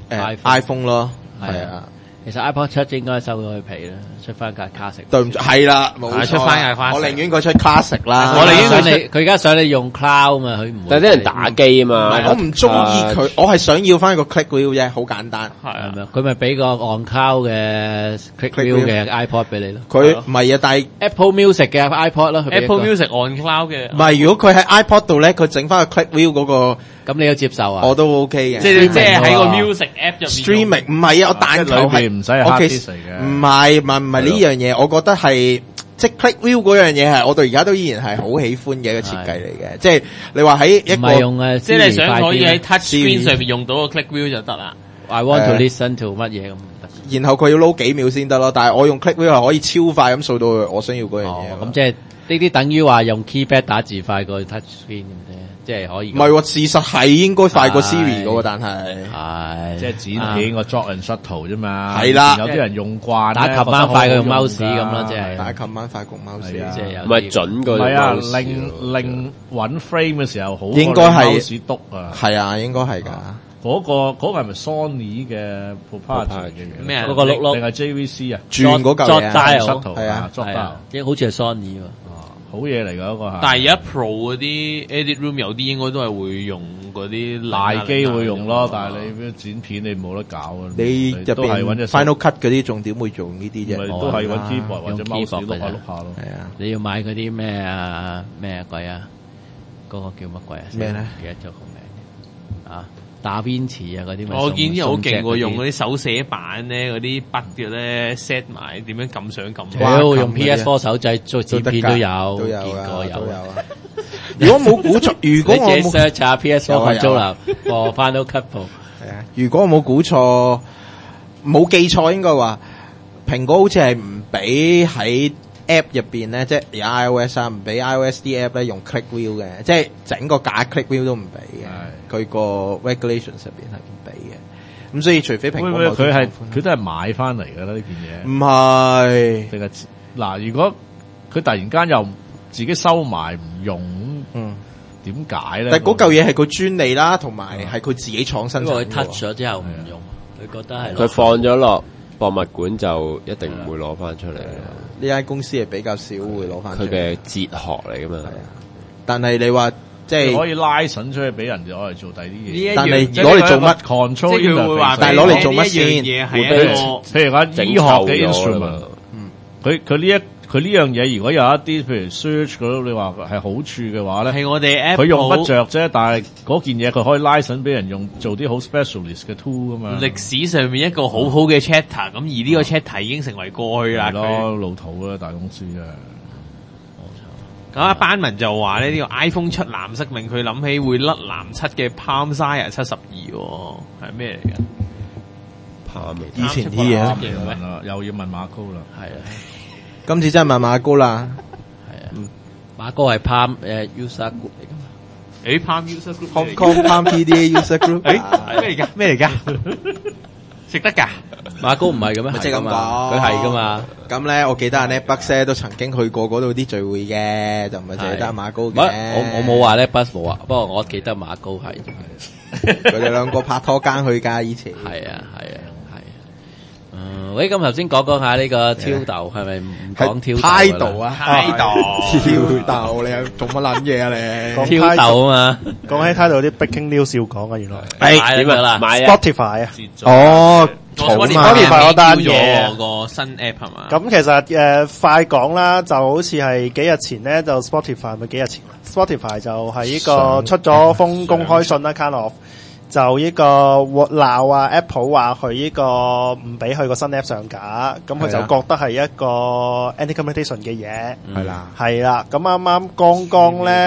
S4: iPhone 咯，係啊。
S2: 其實 iPod Touch 應該收咗佢皮啦，出翻架 classic。
S4: 對唔住，係啦，冇錯
S3: 係出返架 classic
S4: 我寧願佢出 classic 啦。
S3: 我寧願佢
S2: 想你，佢而家想你用 cloud 嘛，佢唔會。
S1: 但係啲人打機啊嘛，
S4: 我唔中意佢，我係想要翻個 click wheel 啫，好簡單。
S3: 係啊
S2: 係咪？佢咪俾個 on cloud 嘅 click wheel 嘅 iPod 俾你咯。
S4: 佢唔係啊，但係
S2: Apple Music 嘅 iPod 咯佢俾一個
S3: Apple Music on cloud 嘅，
S4: 唔係如果佢喺 iPod 度咧，佢整翻個 click wheel 嗰個，
S2: 咁你都接受啊？
S4: 我都 OK 嘅。
S3: 即係即係喺個
S2: 喎
S3: music app 入面
S4: streaming 唔係啊，我但求
S5: 裏
S4: 係
S5: 邊唔使係 hard disk 嚟嘅
S4: 唔係唔係唔係呢樣嘢，我覺得係即係 click wheel 嗰樣嘢係我到而家都依然係好喜歡嘅一個設計嚟嘅。即係你話喺一
S2: 唔係
S4: 個
S2: 用誒，
S3: 即係你想可以喺 touch
S4: Siri
S3: screen 上面用到個 click wheel 就得啦。
S2: I want to
S4: 誒
S2: listen to 乜嘢咁唔得。
S4: 然後佢要撈幾秒先得咯，但係我用 click wheel 係可以超快咁掃到我想要嗰樣
S2: 哦
S4: 嘢。
S2: 咁即係呢啲等於話用 keypad 打字快過 touch screen 咁啫，即係可以。
S4: 唔係喎，事實係應該快過
S2: 係
S4: Siri 嘅喎，但係
S2: 係
S5: 即係剪片個 drop and shuttle 啫嘛。
S4: 係啦
S5: 有啲人用慣
S2: 打
S5: 咧
S2: 琴晚快過用
S5: 覺得好好
S2: mouse 咁咯，即係
S4: 打琴晚快局貓屎
S5: 係啊
S2: 即係有
S1: 唔係準個
S5: 唔係啊，
S1: mouse
S5: 令令揾 frame 嘅時候好
S4: 應該係
S5: mouse 篤啊。
S4: 係啊，應該係㗎。
S5: 嗰個嗰個係咪 Sony 嘅 proprietary 嘅嘢？
S3: 咩啊
S2: 嗰個碌碌
S5: 定係 J V C 啊？
S4: 轉嗰嚿
S2: Jot
S4: 嘢啊
S2: dial
S5: shuttle
S4: 係啊
S5: ，drop
S2: 係
S5: dial
S2: 啊，即係好似係 Sony 喎。
S5: 好嘢嚟㗎嗰個係。
S3: 但係而家 Pro 嗰啲 edit room 有啲應該都係會用嗰啲
S5: 大機會用咯，但係
S3: 你
S5: 你剪片你冇得搞啊！
S4: 你入
S5: 都係揾
S4: 邊
S5: 隻
S4: Final Cut 嗰啲重點會做呢啲啫，
S5: 咪都係揾 keyboard 或者
S2: 用
S5: mouse
S2: keyboard
S5: 碌下
S2: 㗎咋
S5: 碌下咯。
S4: 係啊，
S2: 你要買嗰啲咩啊咩鬼啊？嗰個叫乜鬼啊？
S4: 咩咧
S2: 唔記得咗個名啊！打邊詞啊嗰啲咪送。
S3: 我見啲好勁喎，用嗰
S2: 啲。
S3: 啲手寫板咧，嗰啲筆嘅咧 set 埋點樣撳上撳
S4: 哇
S2: 屌，用
S4: 撳嗰啲
S2: P S 四手掣做剪片都有，
S4: 都有
S2: 見過
S4: 啊，
S2: 有啊。
S4: 都有啊。如果冇估錯，如果我
S2: 你自己
S4: 冇
S2: search 下 P S 四
S4: 有啊
S2: controller for Final Cut Pro。
S4: 係啊，如果我冇估錯，冇記錯應該話，蘋果好似係唔俾喺 App 入邊咧，即係而家 iOS 啊，唔俾 iOS 啲 App 咧用 Click Wheel 嘅，即係整個假 Click Wheel 都唔俾嘅。佢個 regulations 入邊係唔俾嘅。咁所以除非蘋果
S5: 會唔會
S4: 某種
S5: 佢係
S4: 狀況
S5: 佢都係買翻嚟㗎啦呢件嘢？
S4: 唔係，
S5: 定係嗱？如果佢突然間又自己收埋唔用，
S4: 嗯，
S5: 點解咧？
S4: 但係嗰嚿嘢係佢專利啦，同埋係佢自己創新
S2: 因為佢
S4: 產嘅
S2: touch
S4: 喎。
S2: 咗之後唔用，佢覺得係
S1: 佢放咗落博物館就一定唔會攞翻出嚟。
S4: 呢間公司係比較少會攞翻
S1: 佢嘅哲學嚟噶嘛。
S4: 但係你話即係
S5: 你可以拉筍出去俾人哋攞嚟做第啲嘢。
S4: 但係
S3: 呢一樣
S4: 攞嚟做乜
S3: 即
S5: control
S3: 係佢會話
S5: interface
S4: 但係攞嚟做乜先
S3: 呢一樣嘢係一
S1: 會
S3: 個
S5: 譬如話醫學嘅 instrument，
S4: 嗯
S5: 佢佢呢一佢呢樣嘢，如果有一啲譬如 search 嗰度，你話係好處嘅話咧，
S3: 係我哋 Apple
S5: 佢用不着啫，但係嗰件嘢佢可以拉筍俾人用，做啲好 specialist 嘅 tool 噶嘛。
S3: 歷史上面一個好好嘅 chapter，咁而呢個 chapter 已經成為過去啦。
S5: 係咯，
S3: 佢
S5: 老土啦，大公司啊。
S3: 咁阿班文就話咧，呢個 iPhone 出藍色令佢諗起會甩藍漆嘅 Palm Sire 七十二，係咩嚟嘅？
S1: 怕未？
S4: 以前啲嘢啦
S3: 啱出過藍色嘅咩
S5: 問啦，又要問馬高啦。
S2: 係啊
S4: 今次真係慢慢高啦。
S2: 係啊。馬哥係 Palm 誒 user group 嚟㗎嘛？
S3: 誒 Palm User Group
S4: Hong Kong Palm P D A User Group，
S3: 誒咩嚟㗎？咩嚟㗎？食得㗎？
S2: 馬哥唔係嘅咩？
S4: 咪即係咁講，
S2: 佢係㗎嘛？
S4: 咁咧，我記得阿 Netbucks 都曾經去過嗰度啲聚會嘅，就唔係淨係得阿馬高嘅。
S2: 唔係我我冇話咧 bus 冇啊，不過我記得馬高係
S4: 佢哋兩個拍拖間去㗎，以前。
S2: 係啊係啊係啊。嗯，喂，咁頭先講講下呢個挑逗係咪唔講挑逗
S4: 態度啊，
S3: 態度
S4: 挑逗，你係做乜撚嘢啊你？
S2: 挑逗啊嘛。
S6: 講起態度啲 breaking news 要講啊，原來
S2: 買咗啦，
S1: 買啊！
S6: Spotify 啊。
S4: 哦，
S3: 我
S4: 嘈嘛
S6: Spotify 嗰單嘢
S3: 咗個新 app 係嘛？
S6: 咁其實誒、呃、快講啦，就好似係幾日前咧，就 Spotify 咪幾日前，Spotify 就係呢個出咗封公開信啦 kind of 就呢個鬧啊 Apple 話佢呢個唔俾佢個新 app 上架，咁佢就覺得係一個 anti-competition 嘅嘢，
S4: 係啦，
S6: 係啦。咁啱啱剛剛咧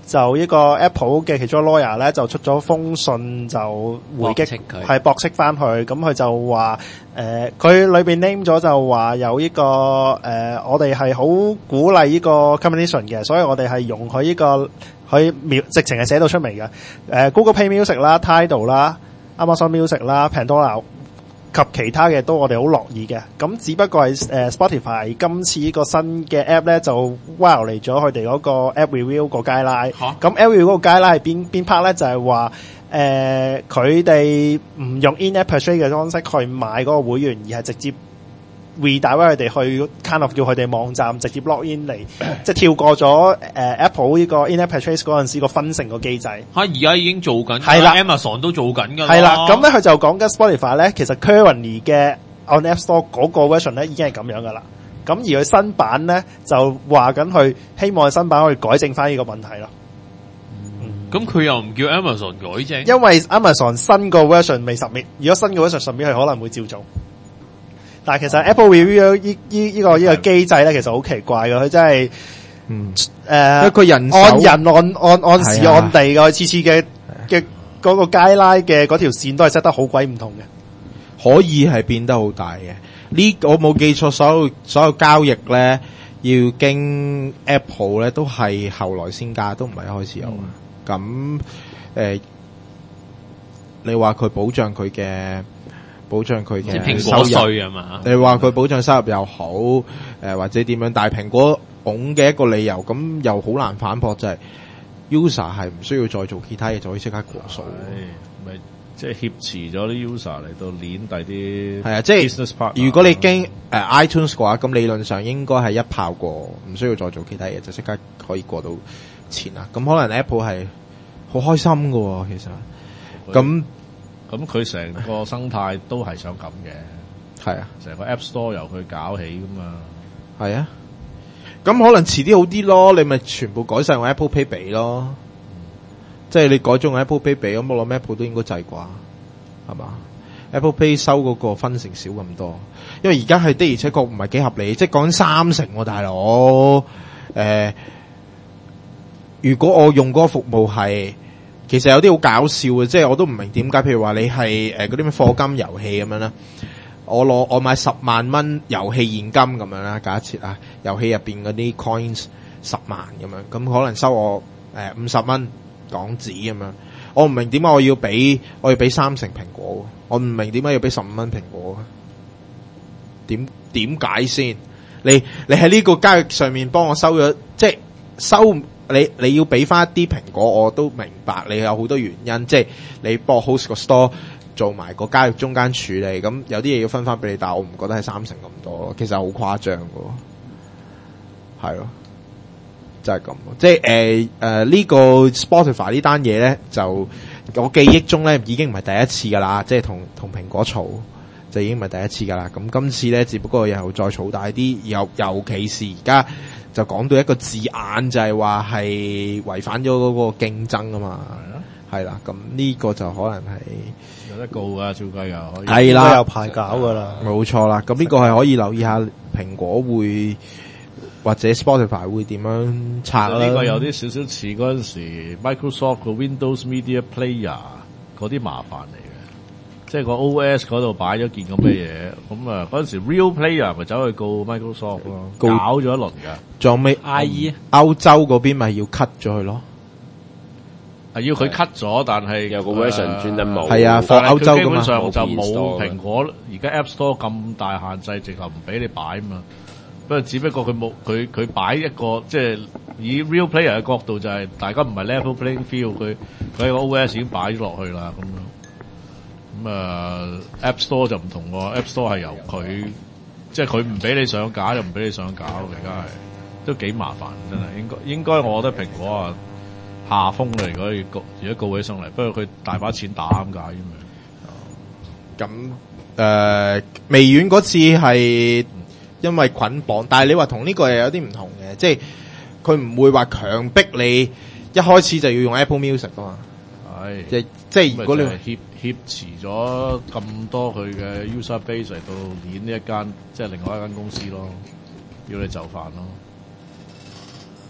S6: 就呢個 Apple 嘅其中一個 lawyer 咧就出咗封信就回擊
S2: 佢，
S6: 係駁斥翻佢，咁佢就話誒佢裏邊 name 咗就話有呢、這個誒、呃、我哋係好鼓勵呢個 competition 嘅，所以我哋係容許呢、這個佢描直情係寫到出嚟嘅，誒、呃、Google Play Music 啦、Tidal 啦、Amazon Music 啦、Pandora。及其他嘅都我哋好樂意嘅，咁只不過係誒、呃、Spotify 今次呢個新嘅 app 咧就 wow 嚟咗佢哋嗰個 app review 個 guideline，咁 app review 嗰個 guideline 係邊邊 part 咧就係話誒佢哋唔用 in-app purchase 嘅方式去買嗰個會員，而係直接 redirect 佢哋去 kind of 叫佢哋網站直接 log in 嚟，即係跳過咗誒、呃、Apple 呢個 in-app purchase 嗰陣時個分成個機制。嚇，
S3: 而家已經做緊，
S6: 係啦
S3: ，Amazon 都做緊㗎啦。
S6: 係啦，咁咧佢就講緊 Spotify 咧，其實 currently 嘅 on App Store 嗰個 version 咧已經係咁樣㗎啦。咁而佢新版咧就話緊佢希望新版可以改正翻呢個問題咯。
S3: 咁佢又唔叫 Amazon 改正，
S6: 因為 Amazon 新個 version 未 submit，如果新個 version submit 佢可能會照做。但係其實 Apple Review 依依依個依個機制咧，其實好奇怪嘅，佢真係，
S4: 嗯，
S6: 誒、呃，
S4: 佢人
S6: 按人按按按時按地嘅，次次嘅嘅嗰個街拉嘅嗰條線都係 set 得好鬼唔同嘅，
S4: 可以係變得好大嘅。呢我冇記錯，所有所有交易咧要經 Apple 咧都係後來先加，都唔係一開始有。咁、嗯、誒、呃，你話佢保障佢嘅？保障佢嘅
S3: 蘋果稅啊嘛，
S4: 你話佢保障收入又好，誒、呃、或者點樣？但係蘋果拱嘅一個理由，咁又好難反駁，就係、是、user 係唔需要再做其他嘢，就可以即刻過數。
S5: 咪即係挾持咗啲 user 嚟到鏈第啲
S4: 係啊，即係如果你經誒、呃、iTunes 嘅話，咁理論上應該係一炮過，唔需要再做其他嘢，就即刻可以過到錢啦。咁可能 Apple 係好開心㗎喎，其實咁。
S5: 咁佢成個生態都係想咁嘅，
S4: 係啊，
S5: 成個 App Store 由佢搞起噶嘛，係
S4: 啊，咁可能遲啲好啲咯，你咪全部改晒用 Apple Pay 俾咯，嗯、即係你改咗用 Apple Pay 俾，咁我諗 Apple 都應該制啩，係嘛 ？Apple Pay 收嗰個分成少咁多，因為而家係的而且確唔係幾合理，即係講緊三成喎、啊，大佬，誒、呃，如果我用嗰個服務係。其實有啲好搞笑嘅，即係我都唔明點解。譬如話你係誒嗰啲咩課金遊戲咁樣啦，我攞我買十萬蚊遊戲現金咁樣啦，假設啊，遊戲入邊嗰啲 coins 十萬咁樣，咁可能收我誒五十蚊港紙咁樣。我唔明點解我要俾我要俾三成蘋果，我唔明點解要俾十五蚊蘋果。點點解先？你你喺呢個交易上面幫我收咗，即係收。你你要俾翻一啲蘋果，我都明白你有好多原因，即係你幫我 host 個 store 做埋個交易中間處理，咁有啲嘢要分翻俾你，但係我唔覺得係三成咁多咯，其實好誇張噶，係咯，就係咁，即係誒誒呢個 Spotify 呢單嘢咧，就我記憶中咧已經唔係第一次噶啦，即係同同蘋果嘈就已經唔係第一次噶啦，咁今次咧只不過又再嘈大啲，尤尤其是而家。就講到一個字眼，就係話係違反咗嗰個競爭啊嘛，係啦，咁呢個就可能係
S5: 有得告噶，照計又可以，
S6: 係啦，有排搞噶啦，
S4: 冇錯啦。咁呢個係可以留意下蘋果會或者 Spotify 會點樣拆啦。
S5: 呢個有啲少少似嗰陣時 Microsoft 個 Windows Media Player 嗰啲麻煩嚟。即係個 O S 嗰度擺咗件咁嘅嘢，咁啊嗰陣時 Real Player 咪走去告 Microsoft 咯，搞咗一輪噶。
S4: 仲有咩
S2: I E
S4: 歐洲嗰邊咪要 cut 咗佢咯？
S5: 係要佢 cut 咗，但係
S1: 有個 version 專登冇。
S4: 係啊，放歐洲噶嘛。
S5: 基本上就冇蘋果而家 App Store 咁大限制，直頭唔俾你擺嘛。不過只不過佢冇佢佢擺一個即係以 Real Player 嘅角度就係大家唔係 level playing field，佢佢喺個 O S 已經擺咗落去啦咁樣。咁啊、uh, ，App Store 就唔同喎 ，App Store 係由佢，即係佢唔俾你上架，又唔俾你上架，而家係都幾麻煩，真係應該應該，我覺得蘋果啊下風嚟，如果要告，如果告起上嚟，不過佢大把錢打咁解啫嘛。
S4: 咁誒，微軟嗰次係因為捆綁，但係你話同呢個又有啲唔同嘅，即係佢唔會話強迫你一開始就要用 Apple Music 噶嘛。係，即即係如果你
S5: 挾挾持咗咁多佢嘅 user base 嚟到演呢一間，即係另外一間公司咯，要你就範咯。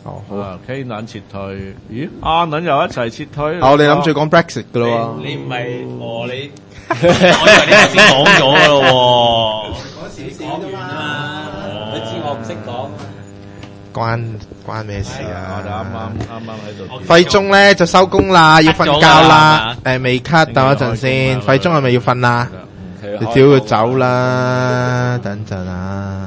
S4: 哦，好
S5: 啊，K 撚撤退，咦？阿撚又一齊撤退。
S4: 哦，你諗住講 Brexit 噶咯？
S3: 你唔係哦，你我以為你頭先講咗噶咯喎。
S2: 嗰時講啫嘛，佢知我唔識講。
S4: 關關咩事啊？
S5: 我哋啱啱啱啱喺度。
S4: 費中咧就收工啦，要瞓覺啦。誒，未 cut，等一陣先。費中係咪要瞓啦？你只要走啦，等陣啊。